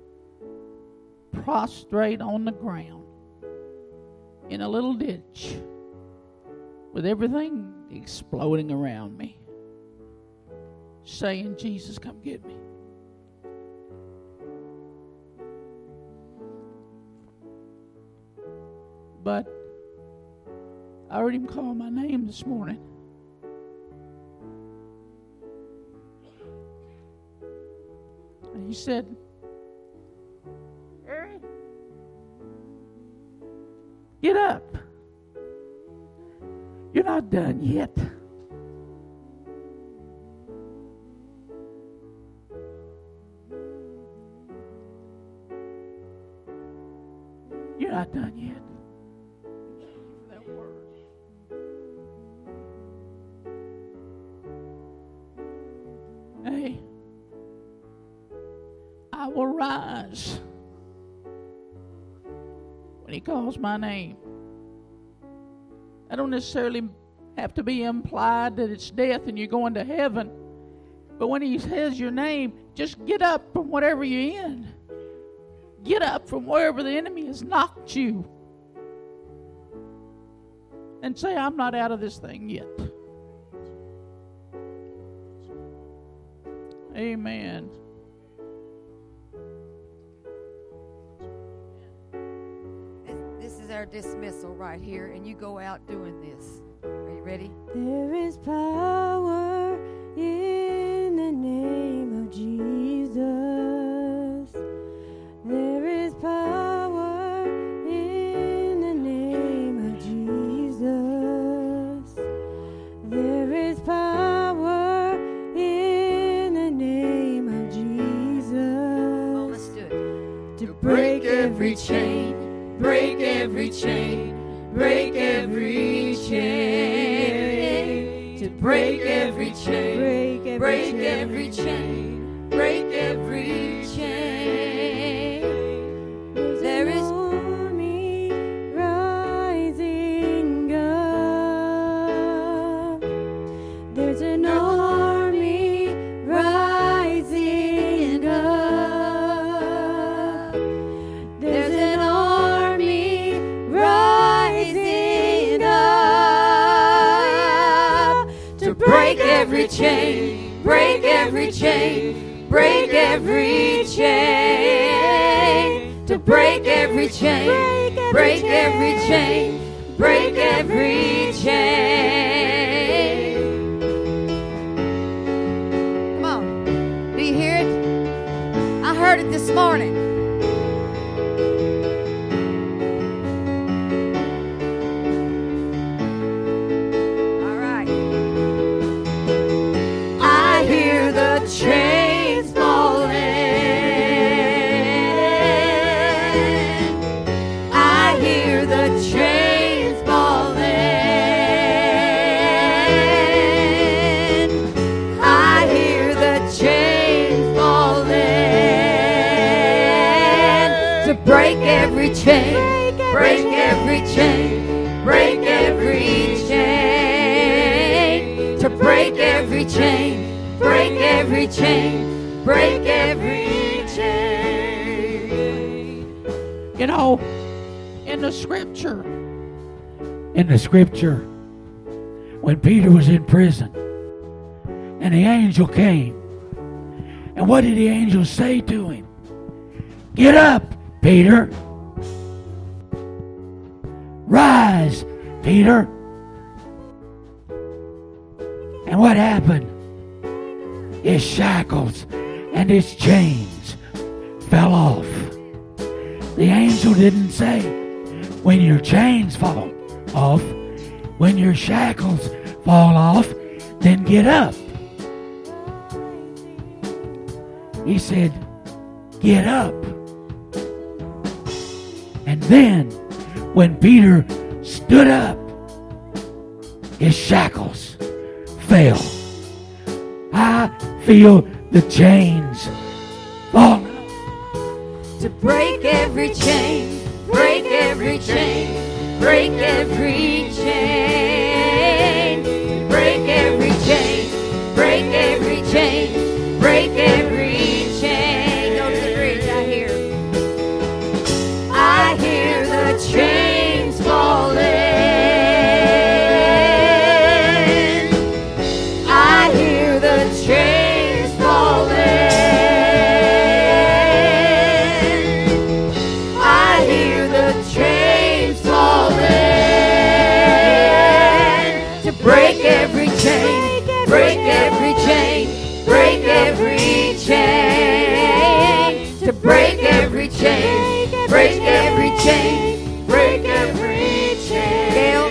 prostrate on the ground in a little ditch with everything exploding around me, saying, Jesus, come get me. But I heard him call my name this morning. And he said, Harry, get up. You're not done yet. You're not done yet. That word. Hey, I will rise when he calls my name. I don't necessarily have to be implied that it's death and you're going to heaven. But when he says your name, just get up from whatever you're in. Get up from wherever the enemy has knocked you. And say, I'm not out of this thing yet. Amen. This is our dismissal right here, and you go out doing this. Are you ready? There is power in the name of Jesus. There is power in the name of Jesus. There is power in the name of Jesus. Oh, let's do it. To break every chain, break every chain, break every chain. To break every chain, break every chain, break every chain. There is an army rising up. There's an army rising up. There's an army rising up to break every chain, break every chain, break every chain. To break every chain, break every chain, break every chain. Come on. Do you hear it? I heard it this morning. All right. I hear the chains falling. I hear the chains falling. I hear the chains falling. To break every chain, break every chain, break every chain. To break every chain, break every chain, break every chain. You know, in the scripture, when Peter was in prison, and the angel came, and what did the angel say to him? Get up, Peter. Rise, Peter. And what happened? His shackles and his chains fell off. The angel didn't say, when your chains fall off, when your shackles fall off, then get up. He said, get up. And then, when Peter stood up, his shackles fell. I feel the chains falling. To break every chain, break every chain, break every chain. Break every chain, break every chain, break every chain. Go to the bridge, I hear. I hear the chains falling. I hear the chains falling. I hear the chains falling. To break every chain, break every chain, break every chain. To break every chain, break every chain, break every chain. Gail,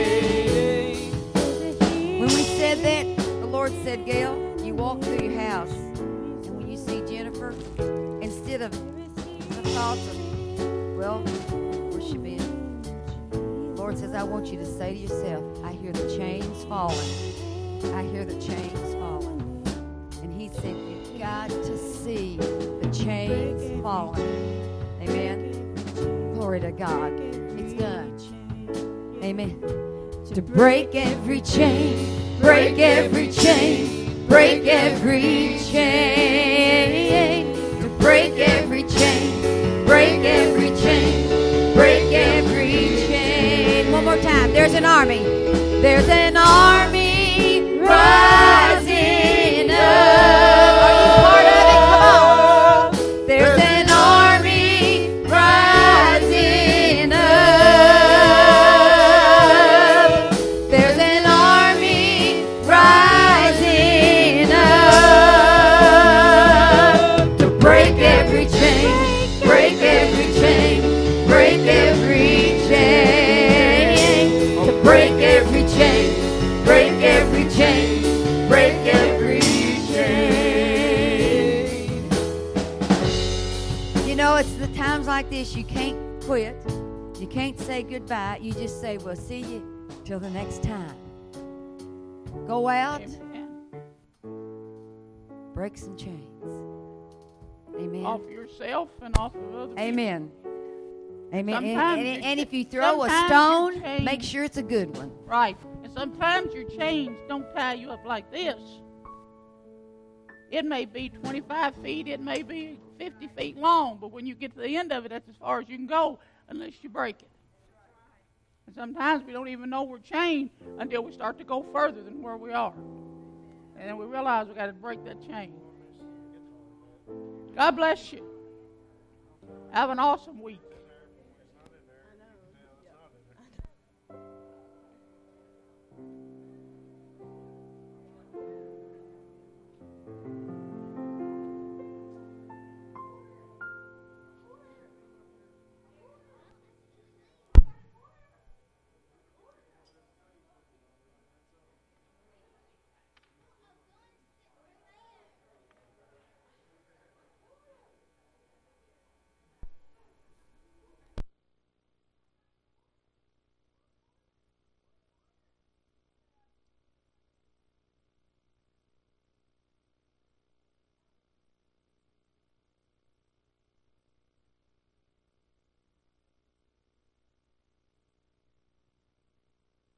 when we said that, the Lord said, Gail, you walk through your house, and when you see Jennifer, instead of the thoughts of, well, where's she been? The Lord says, I want you to say to yourself, I hear the chains falling. I hear the chains falling. And He said, you've got to see the chains falling. Amen. Glory to God. It's done. Amen. To break every chain, break every chain, break every chain, to break every chain, break every chain, break every chain. One more time. There's an army. There's an army rising up. Are you part of it? Come on. There's an army rising up. There's an army rising up to break every chain, break every chain, break every chain, to break every chain, break every chain, break every chain. You know, it's the times like this you can't quit. You can't say goodbye. You just say, well, see you till the next time. Go out, break some chains. Amen. Off yourself and off of other people. Amen. Amen. Sometimes And if you throw a sometimes stone, your chains- make sure it's a good one. Right. And sometimes your chains don't tie you up like this. It may be 25 feet, it may be 50 feet long, but when you get to the end of it, that's as far as you can go unless you break it. And sometimes we don't even know we're chained until we start to go further than where we are. And then we realize we got to break that chain. God bless you. Have an awesome week.